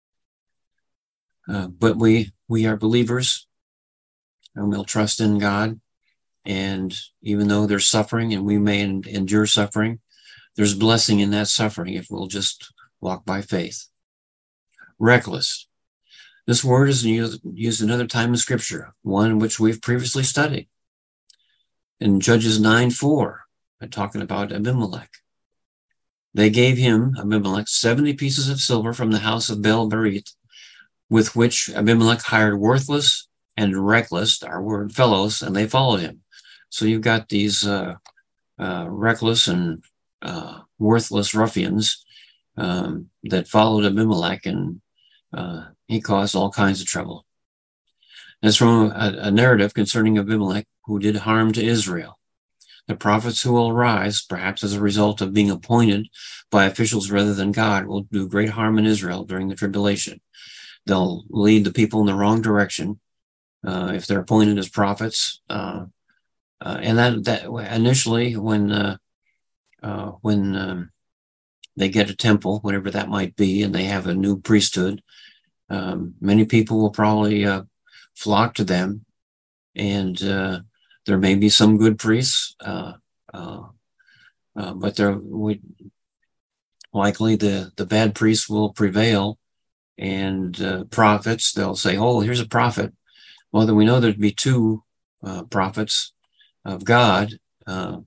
uh, but we, we are believers, and we'll trust in God. And even though there's suffering, and we may en- endure suffering, there's blessing in that suffering if we'll just walk by faith. Reckless. This word is used, used another time in Scripture, one which we've previously studied. In Judges nine four, talking about Abimelech. They gave him, Abimelech, seventy pieces of silver from the house of Baal-berith, with which Abimelech hired worthless and reckless, our word, fellows, and they followed him. So you've got these uh, uh, reckless and uh, worthless ruffians um, that followed Abimelech, and uh, he caused all kinds of trouble. That's from a, a narrative concerning Abimelech, who did harm to Israel. The prophets who will arise, perhaps as a result of being appointed by officials rather than God, will do great harm in Israel during the tribulation. They'll lead the people in the wrong direction uh, if they're appointed as prophets. Uh, uh, and that, that initially, when uh, uh, when um, they get a temple, whatever that might be, and they have a new priesthood, um, many people will probably uh, flock to them, and uh, there may be some good priests, uh, uh, uh, but there would likely the the bad priests will prevail, and uh, prophets, they'll say, "Oh, here's a prophet." Well, then we know there'd be two uh, prophets of God, uh,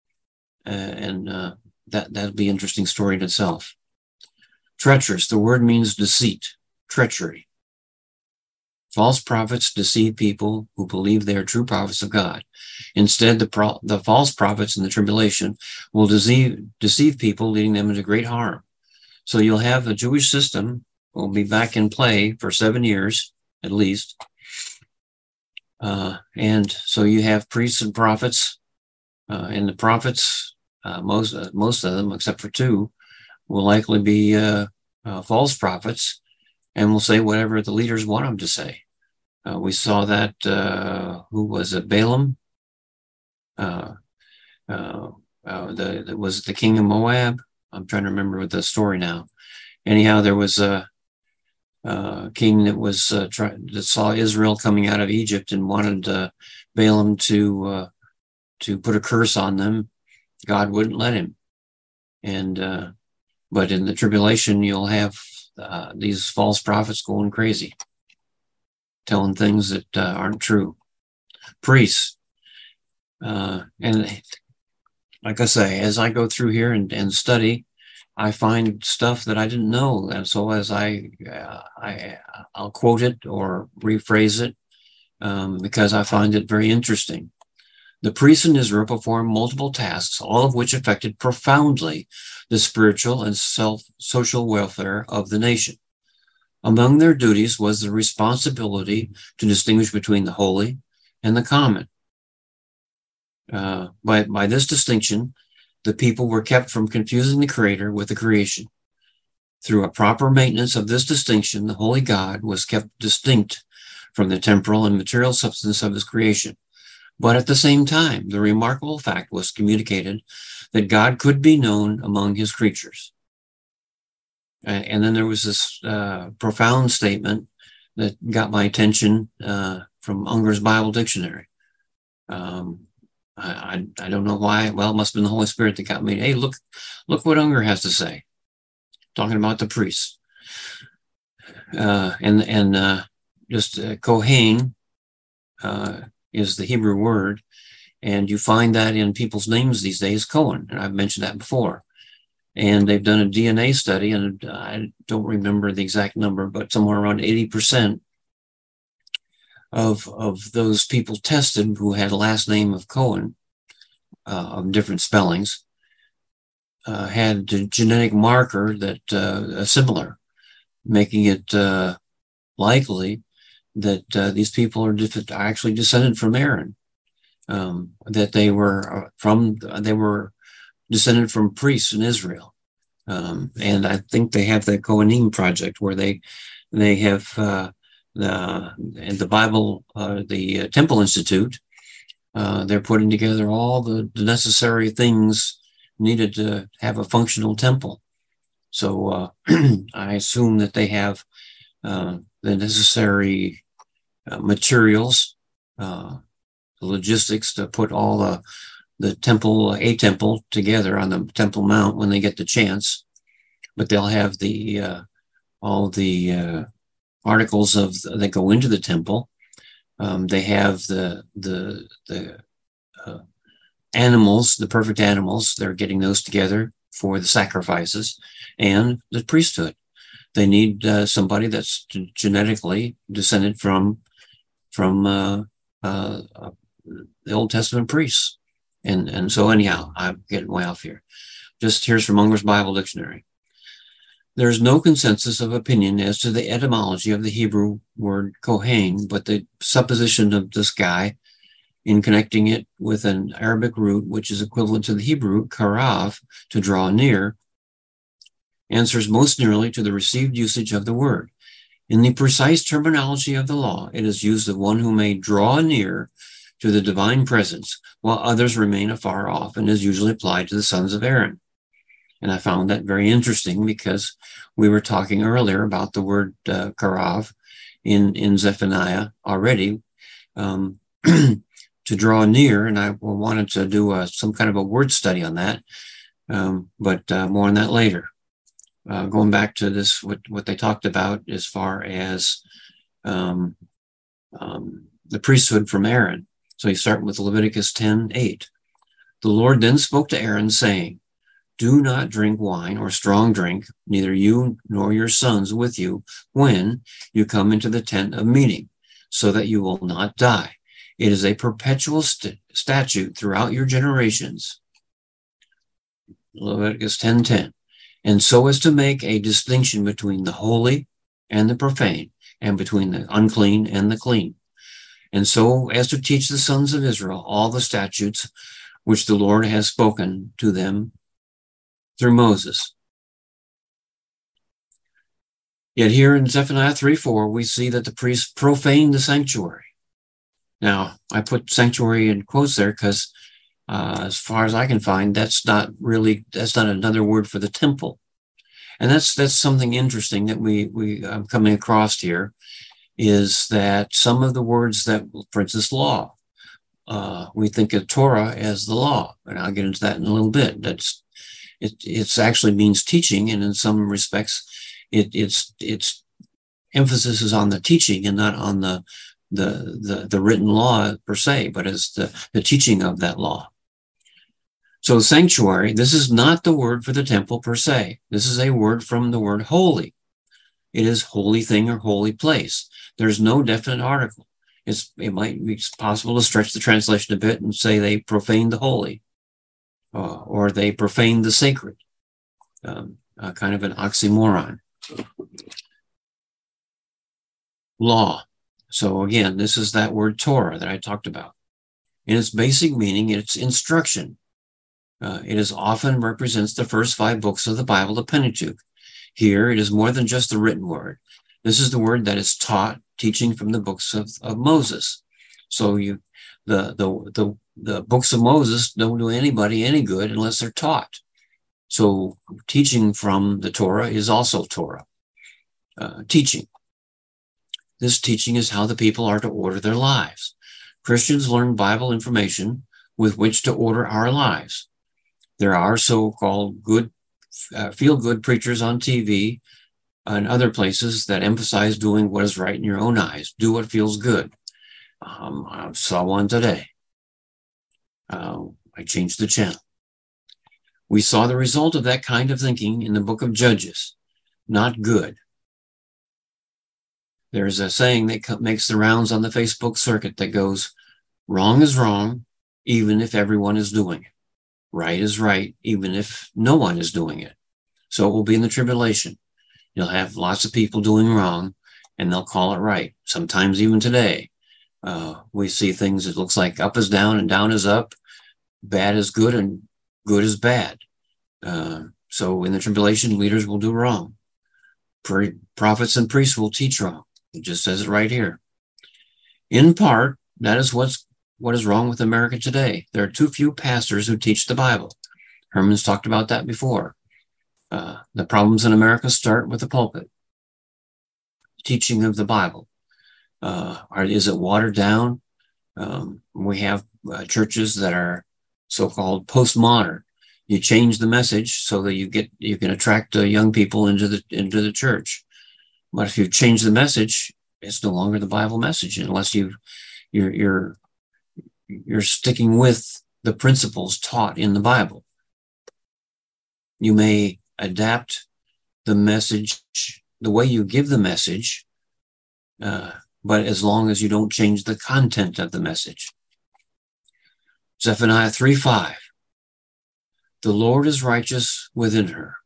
and uh, that that'd be an interesting story in itself. Treacherous. The word means deceit, treachery. False prophets deceive people who believe they are true prophets of God. Instead, the pro- the false prophets in the tribulation will deceive deceive people, leading them into great harm. So you'll have the Jewish system will be back in play for seven years at least. Uh, and so you have priests and prophets, uh, and the prophets, uh, most uh, most of them, except for two, will likely be uh, uh, false prophets, and will say whatever the leaders want them to say. Uh, we saw that. Uh, who was it? Balaam. Uh, uh, uh, the, the was it the king of Moab? I'm trying to remember the story now. Anyhow, there was a, a king that was uh, try, that saw Israel coming out of Egypt and wanted uh, Balaam to uh, to put a curse on them. God wouldn't let him. And uh, but in the tribulation, you'll have uh, these false prophets going crazy, telling things that uh, aren't true. Priests, uh, and like I say, as I go through here and, and study, I find stuff that I didn't know, and so as I, uh, I I'll quote it or rephrase it um, because I find it very interesting. The priests in Israel performed multiple tasks, all of which affected profoundly the spiritual and self social welfare of the nation. Among their duties was the responsibility to distinguish between the holy and the common. Uh, by, by this distinction, the people were kept from confusing the Creator with the creation. Through a proper maintenance of this distinction, the holy God was kept distinct from the temporal and material substance of his creation. But at the same time, the remarkable fact was communicated that God could be known among his creatures. Uh, and then there was this uh, profound statement that got my attention uh, from Unger's Bible Dictionary. Um, I, I, I don't know why. Well, it must have been the Holy Spirit that got me. Hey, look, look what Unger has to say, talking about the priests. Uh, and and uh, just uh, Kohen uh, is the Hebrew word, and you find that in people's names these days, Cohen, and I've mentioned that before. And they've done a D N A study, and I don't remember the exact number, but somewhere around eighty percent of, of those people tested who had a last name of Cohen, uh, of different spellings, uh, had a genetic marker that uh, similar, making it uh, likely that uh, these people are, diff- are actually descended from Aaron, um, that they were from, they were descended from priests in Israel. Um, and I think they have the Kohanim project where they, they have, uh, the, in the Bible, uh, the uh, Temple Institute, uh, they're putting together all the, the necessary things needed to have a functional temple. So, uh, I assume that they have, uh, the necessary uh, materials, uh, logistics to put all the, the temple, a temple together on the Temple Mount when they get the chance, but they'll have the, uh, all the, uh, articles of that go into the temple. Um, they have the, the, the, uh, animals, the perfect animals. They're getting those together for the sacrifices and the priesthood. They need, uh, somebody that's genetically descended from, from, uh, uh, uh the Old Testament priests. And, and so anyhow, I'm getting way off here. Just here's from Unger's Bible Dictionary. There is no consensus of opinion as to the etymology of the Hebrew word Kohen, but the supposition of this guy in connecting it with an Arabic root, which is equivalent to the Hebrew karav, to draw near, answers most nearly to the received usage of the word. In the precise terminology of the law, it is used of one who may draw near to the divine presence, while others remain afar off, and is usually applied to the sons of Aaron. And I found that very interesting because we were talking earlier about the word uh, karav in, in Zephaniah already, um, to draw near, and I wanted to do a, some kind of a word study on that, um, but uh, more on that later. Uh, going back to this, what, what they talked about as far as um, um, the priesthood from Aaron. So you start with Leviticus ten eight. The Lord then spoke to Aaron, saying, do not drink wine or strong drink, neither you nor your sons with you, when you come into the tent of meeting, so that you will not die. It is a perpetual st- statute throughout your generations. Leviticus ten ten. And so as to make a distinction between the holy and the profane, and between the unclean and the clean. And so as to teach the sons of Israel all the statutes which the Lord has spoken to them through Moses. Yet here in Zephaniah three four, we see that the priests profaned the sanctuary. Now, I put sanctuary in quotes there because uh, as far as I can find, that's not really, that's not another word for the temple. And that's that's something interesting that we, we I'm coming across here, is that some of the words that, for instance, law, uh, we think of Torah as the law, and I'll get into that in a little bit. That's It it's actually means teaching, and in some respects, it it's its emphasis is on the teaching and not on the the the, the written law per se, but as the, the teaching of that law. So sanctuary, this is not the word for the temple per se. This is a word from the word holy. It is holy thing or holy place. There's no definite article. It's it might be possible to stretch the translation a bit and say they profaned the holy. Uh, or they profane the sacred, um, uh, kind of an oxymoron. Law. So again, this is that word Torah that I talked about. In its basic meaning, it's instruction. Uh, it is often represents the first five books of the Bible, the Pentateuch. Here, it is more than just the written word. This is the word that is taught, teaching from the books of, of Moses. So you, the the the The books of Moses don't do anybody any good unless they're taught. So teaching from the Torah is also Torah. Uh, teaching. This teaching is how the people are to order their lives. Christians learn Bible information with which to order our lives. There are so-called good, uh, feel-good preachers on T V and other places that emphasize doing what is right in your own eyes. Do what feels good. Um, I saw one today. Uh, I changed the channel. We saw the result of that kind of thinking in the book of Judges. Not good. There's a saying that makes the rounds on the Facebook circuit that goes, wrong is wrong, even if everyone is doing it. Right is right, even if no one is doing it. So it will be in the tribulation. You'll have lots of people doing wrong, and they'll call it right. Sometimes even today, uh, we see things that looks like up is down and down is up, bad is good and good is bad. Uh, so in the tribulation, leaders will do wrong. Pre- prophets and priests will teach wrong. It just says it right here. In part, that is what's what is wrong with America today. There are too few pastors who teach the Bible. Herman's talked about that before. Uh, the problems in America start with the pulpit. Teaching of the Bible. Uh, are, is it watered down? Um, we have uh, churches that are so-called postmodern. You change the message so that you get you can attract uh, young people into the into the church. But if you change the message, it's no longer the Bible message unless you you're you're you're sticking with the principles taught in the Bible. You may adapt the message, the way you give the message, uh, but as long as you don't change the content of the message. Zephaniah three five. The Lord is righteous within her.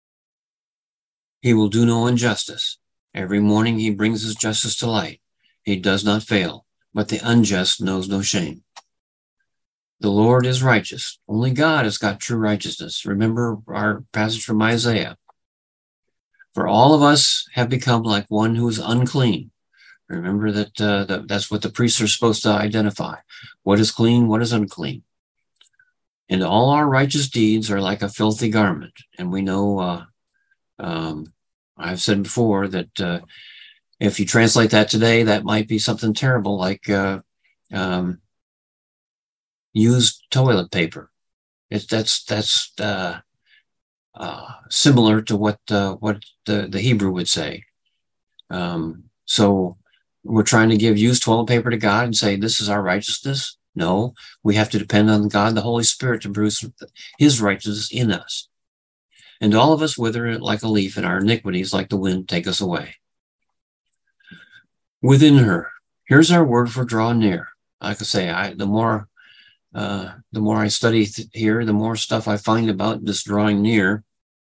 He will do no injustice. Every morning he brings his justice to light. He does not fail, but the unjust knows no shame. The Lord is righteous. Only God has got true righteousness. Remember our passage from Isaiah. For all of us have become like one who is unclean. Remember that, uh, that that's what the priests are supposed to identify. What is clean, what is unclean. And all our righteous deeds are like a filthy garment. And we know, uh, um, I've said before that uh, if you translate that today, that might be something terrible like uh, um, used toilet paper. It's that's that's uh, uh, similar to what uh, what the, the Hebrew would say. Um, so we're trying to give used toilet paper to God and say this is our righteousness. No, we have to depend on God, the Holy Spirit, to produce his righteousness in us. And all of us wither like a leaf, and our iniquities like the wind take us away. Within her, here's our word for draw near. Like I say, I, the more uh, the more I study th- here, the more stuff I find about this drawing near.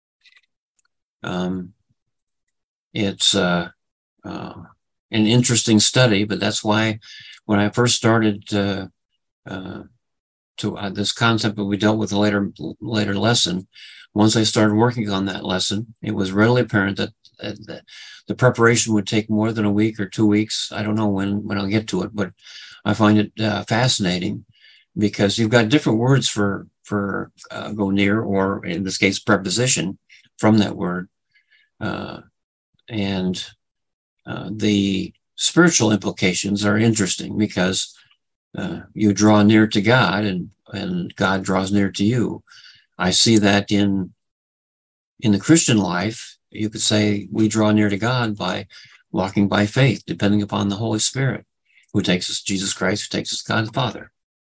Um, it's uh, uh, an interesting study, but that's why when I first started uh, uh, to uh, this concept that we dealt with a later later lesson, once I started working on that lesson, it was readily apparent that, that the preparation would take more than a week or two weeks. I don't know when, when I'll get to it, but I find it uh, fascinating because you've got different words for, for uh, go near, or in this case, preposition from that word. Uh, and uh, the spiritual implications are interesting because uh, you draw near to God, and, and God draws near to you. I see that in in the Christian life. You could say we draw near to God by walking by faith, depending upon the Holy Spirit, who takes us, Jesus Christ, who takes us to God the Father.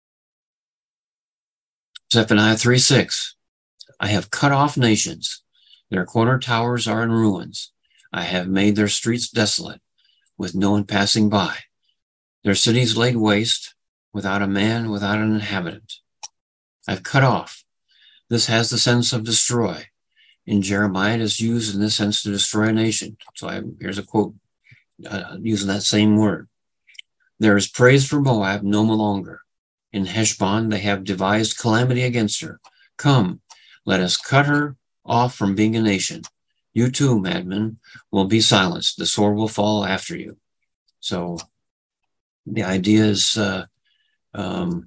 Zephaniah three six, I have cut off nations. Their corner towers are in ruins. I have made their streets desolate, with no one passing by. Their cities laid waste, without a man, without an inhabitant. I've cut off. This has the sense of destroy. In Jeremiah, it is used in this sense to destroy a nation. So I, here's a quote uh, using that same word. There is praise for Moab no longer. In Heshbon, they have devised calamity against her. Come, let us cut her off from being a nation. You too, madmen, will be silenced. The sword will follow after you. So the idea is uh, um,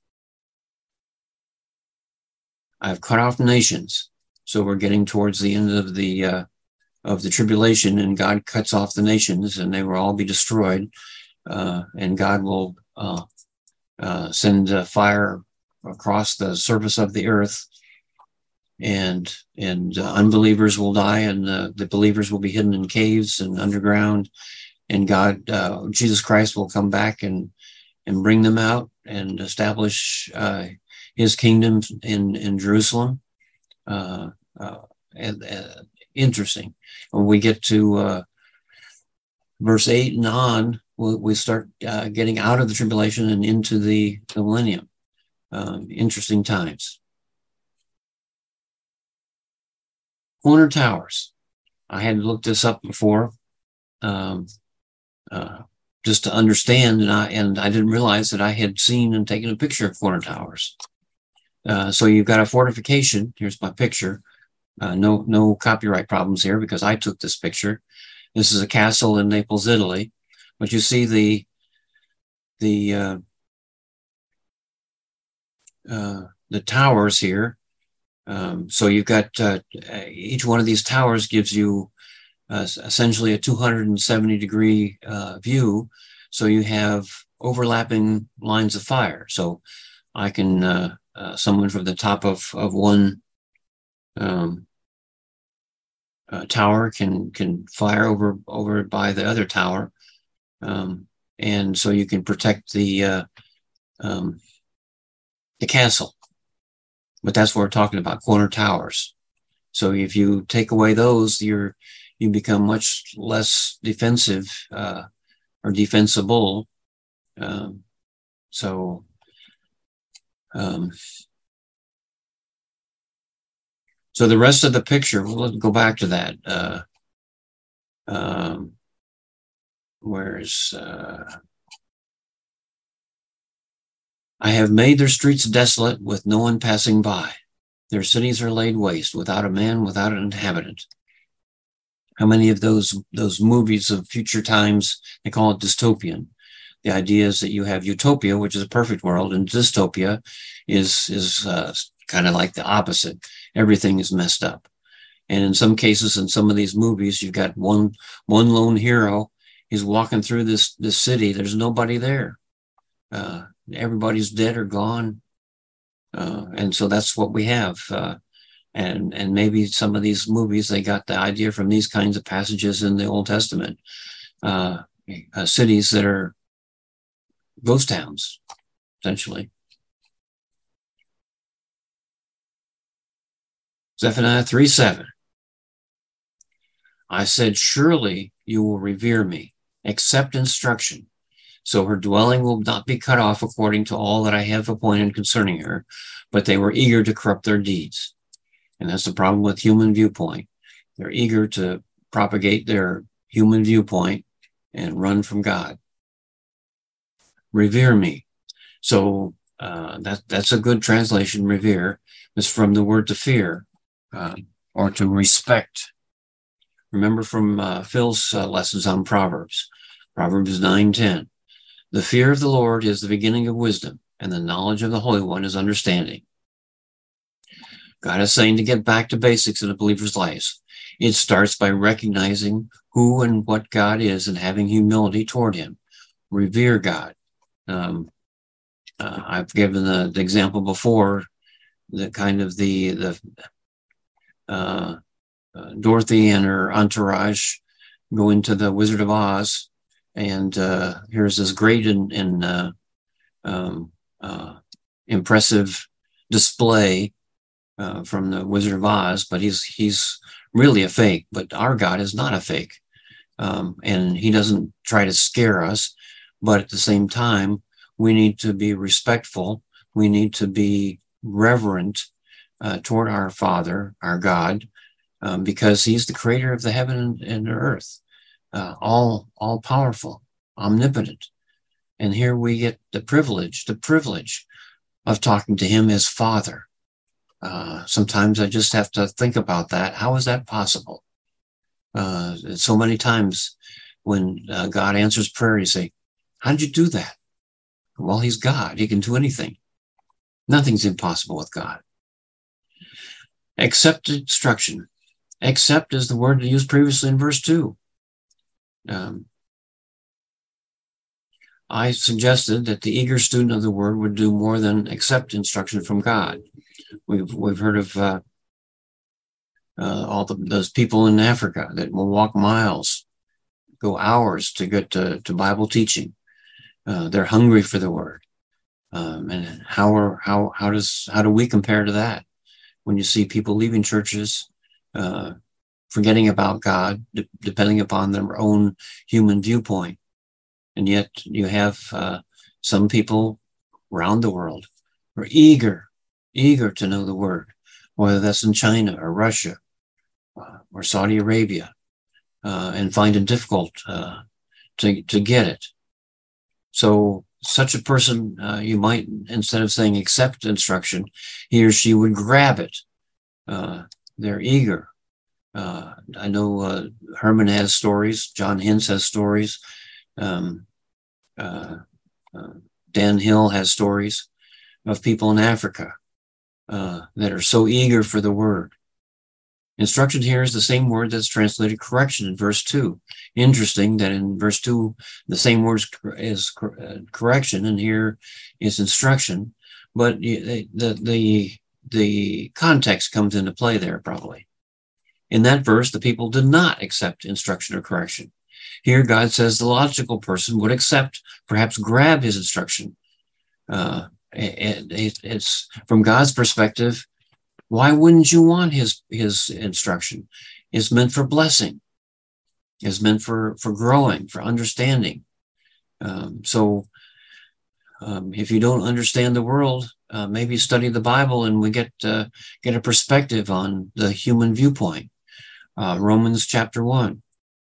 I've cut off nations. So we're getting towards the end of the uh, of the tribulation, and God cuts off the nations, and they will all be destroyed. Uh, and God will uh, uh, send uh, fire across the surface of the earth, and and uh, unbelievers will die, and uh, the believers will be hidden in caves and underground. And God, uh, Jesus Christ, will come back and and bring them out and establish uh, His kingdom in in Jerusalem. Uh, uh, and, uh, interesting. When we get to uh, verse eight and on, we, we start uh, getting out of the tribulation and into the, the millennium. Um, interesting times. Corner towers. I had looked this up before, um, uh, just to understand, and I and I didn't realize that I had seen and taken a picture of corner towers. Uh, so you've got a fortification. Here's my picture. Uh, no, no copyright problems here because I took this picture. This is a castle in Naples, Italy. But you see the the uh, uh, the towers here. Um, so you've got uh, each one of these towers gives you uh, essentially a two hundred seventy degree uh, view. So you have overlapping lines of fire. So I can. Uh, Uh, someone from the top of, of one um, uh, tower can can fire over over by the other tower, um, and so you can protect the uh, um, the castle. But that's what we're talking about, corner towers. So if you take away those, you're you become much less defensive uh, or defensible. Um, so. Um, so the rest of the picture, we'll go back to that. Uh, um, where's, uh, I have made their streets desolate with no one passing by. Their cities are laid waste without a man, without an inhabitant. How many of those, those movies of future times, they call it dystopian. The idea is that you have utopia, which is a perfect world, and dystopia is is uh, kind of like the opposite. Everything is messed up. And in some cases, in some of these movies, you've got one one lone hero. He's walking through this this city. There's nobody there. Uh, everybody's dead or gone. Uh, and so that's what we have. Uh, and and maybe some of these movies, they got the idea from these kinds of passages in the Old Testament. Uh, uh, cities that are ghost towns, essentially. Zephaniah three seven. I said, surely you will revere me, accept instruction, so her dwelling will not be cut off according to all that I have appointed concerning her, but they were eager to corrupt their deeds. And that's the problem with human viewpoint. They're eager to propagate their human viewpoint and run from God. Revere me. So uh, that that's a good translation, revere. It's from the word to fear uh, or to respect. Remember from uh, Phil's uh, lessons on Proverbs, Proverbs nine ten. The fear of the Lord is the beginning of wisdom, and the knowledge of the Holy One is understanding. God is saying to get back to basics in a believer's life. It starts by recognizing who and what God is and having humility toward him. Revere God. Um, uh, I've given the, the example before, the kind of the, the uh, uh, Dorothy and her entourage go into the Wizard of Oz, and uh, here's this great and, and uh, um, uh, impressive display uh, from the Wizard of Oz, but he's he's really a fake. But our God is not a fake, um, and he doesn't try to scare us. But at the same time, we need to be respectful. We need to be reverent uh, toward our Father, our God, um, because he's the creator of the heaven and, and the earth, uh, all all powerful, omnipotent. And here we get the privilege, the privilege of talking to him as Father. Uh, sometimes I just have to think about that. How is that possible? Uh, so many times when uh, God answers prayer, you say, how did you do that? Well, he's God. He can do anything. Nothing's impossible with God. Accept instruction. Accept is the word used previously in verse two. Um, I suggested that the eager student of the word would do more than accept instruction from God. We've we've heard of uh, uh, all the, those people in Africa that will walk miles, go hours to get to, to Bible teaching. Uh, they're hungry for the word. Um, and how are how how does how do we compare to that? When you see people leaving churches, uh, forgetting about God, de- depending upon their own human viewpoint, and yet you have uh, some people around the world who are eager, eager to know the word, whether that's in China or Russia uh, or Saudi Arabia, uh, and find it difficult uh, to to get it. So such a person, uh, you might, instead of saying accept instruction, he or she would grab it. Uh, they're eager. Uh, I know uh, Herman has stories. John Hintz has stories. Um, uh, uh, Dan Hill has stories of people in Africa uh, that are so eager for the word. Instruction here is the same word that's translated correction in verse two. Interesting that in verse two, the same word is correction, and here is instruction. But the, the, the context comes into play there probably. In that verse, the people did not accept instruction or correction. Here, God says the logical person would accept, perhaps grab his instruction. Uh, it, it, it's from God's perspective. Why wouldn't you want his his instruction? It's meant for blessing. It's meant for, for growing, for understanding. Um, so um, if you don't understand the world, uh, maybe study the Bible and we get uh, get a perspective on the human viewpoint. Uh, Romans chapter one.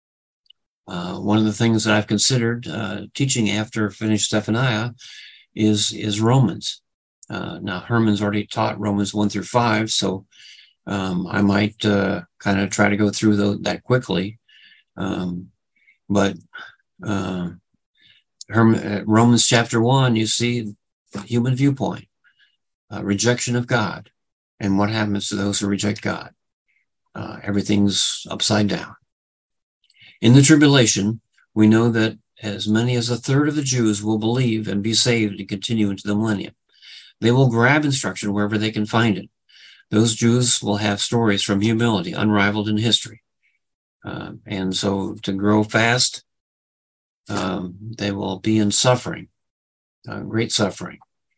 Uh, one of the things that I've considered uh, teaching after finished Zephaniah is is Romans. Uh, now, Herman's already taught Romans one through five, so um, I might uh, kind of try to go through the, that quickly. Um, but uh, Herman, Romans chapter one, you see the human viewpoint, uh, rejection of God, and what happens to those who reject God. Uh, everything's upside down. In the tribulation, we know that as many as a third of the Jews will believe and be saved and continue into the millennium. They will grab instruction wherever they can find it. Those Jews will have stories from humility, unrivaled in history. Uh, and so to grow fast, um, they will be in suffering, uh, great suffering.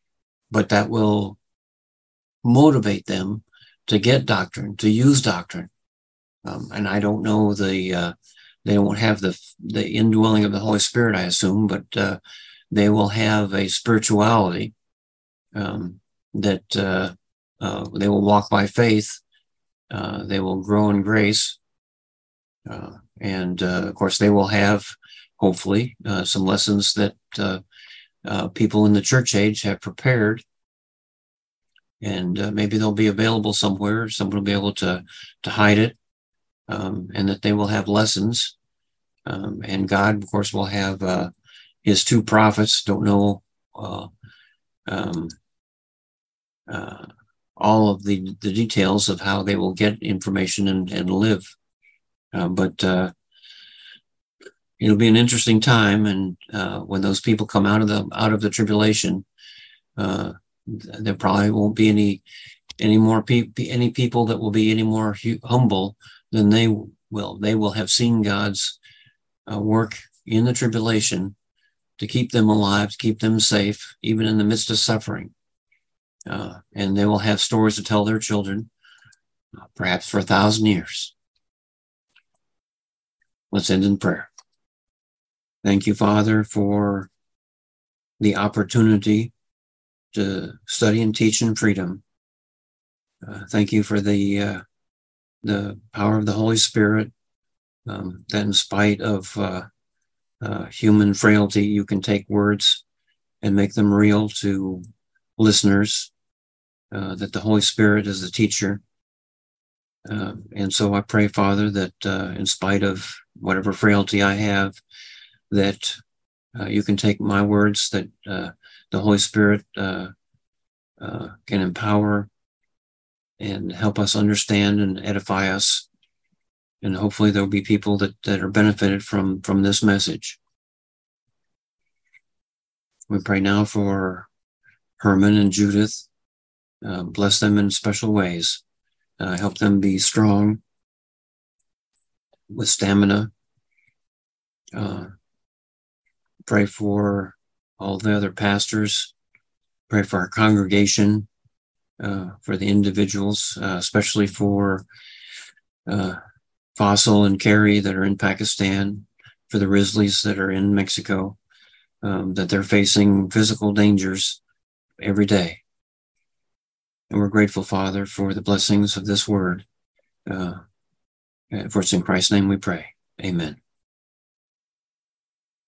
but that will motivate them to get doctrine, to use doctrine. Um, and I don't know the, uh, they won't have the the indwelling of the Holy Spirit, I assume, but uh, they will have a spirituality um, that uh, uh, they will walk by faith. Uh, they will grow in grace. Uh, and uh, of course, they will have, hopefully, uh, some lessons that uh, uh, people in the church age have prepared. And uh, maybe they'll be available somewhere. Someone will be able to, to hide it. Um, and that they will have lessons. Um, and God, of course, will have uh, his two prophets. Don't know uh, um, uh, all of the, the details of how they will get information and, and live. Uh, but uh, it'll be an interesting time. And uh, when those people come out of the out of the tribulation, uh, there probably won't be any any more people, any people that will be any more hu- humble than they will. They will have seen God's uh, work in the tribulation to keep them alive, to keep them safe, even in the midst of suffering. Uh, and they will have stories to tell their children, uh, perhaps for a thousand years. Let's end in prayer. Thank you, Father, for the opportunity to study and teach in freedom. Uh, thank you for the uh, the power of the Holy Spirit, um, that in spite of uh, uh, human frailty, you can take words and make them real to listeners, uh, that the Holy Spirit is the teacher. Uh, and so I pray, Father, that uh, in spite of whatever frailty I have, that uh, you can take my words, that uh, the Holy Spirit uh, uh, can empower and help us understand and edify us. And hopefully there'll be people that, that are benefited from, from this message. We pray now for Herman and Judith. Uh, bless them in special ways. Uh, help them be strong with stamina. Uh, pray for all the other pastors. Pray for our congregation, uh, for the individuals, uh, especially for uh, Fossil and Carrie that are in Pakistan, for the Risleys that are in Mexico, um, that they're facing physical dangers every day. And we're grateful, Father, for the blessings of this word. Uh, for it's in Christ's name we pray. Amen.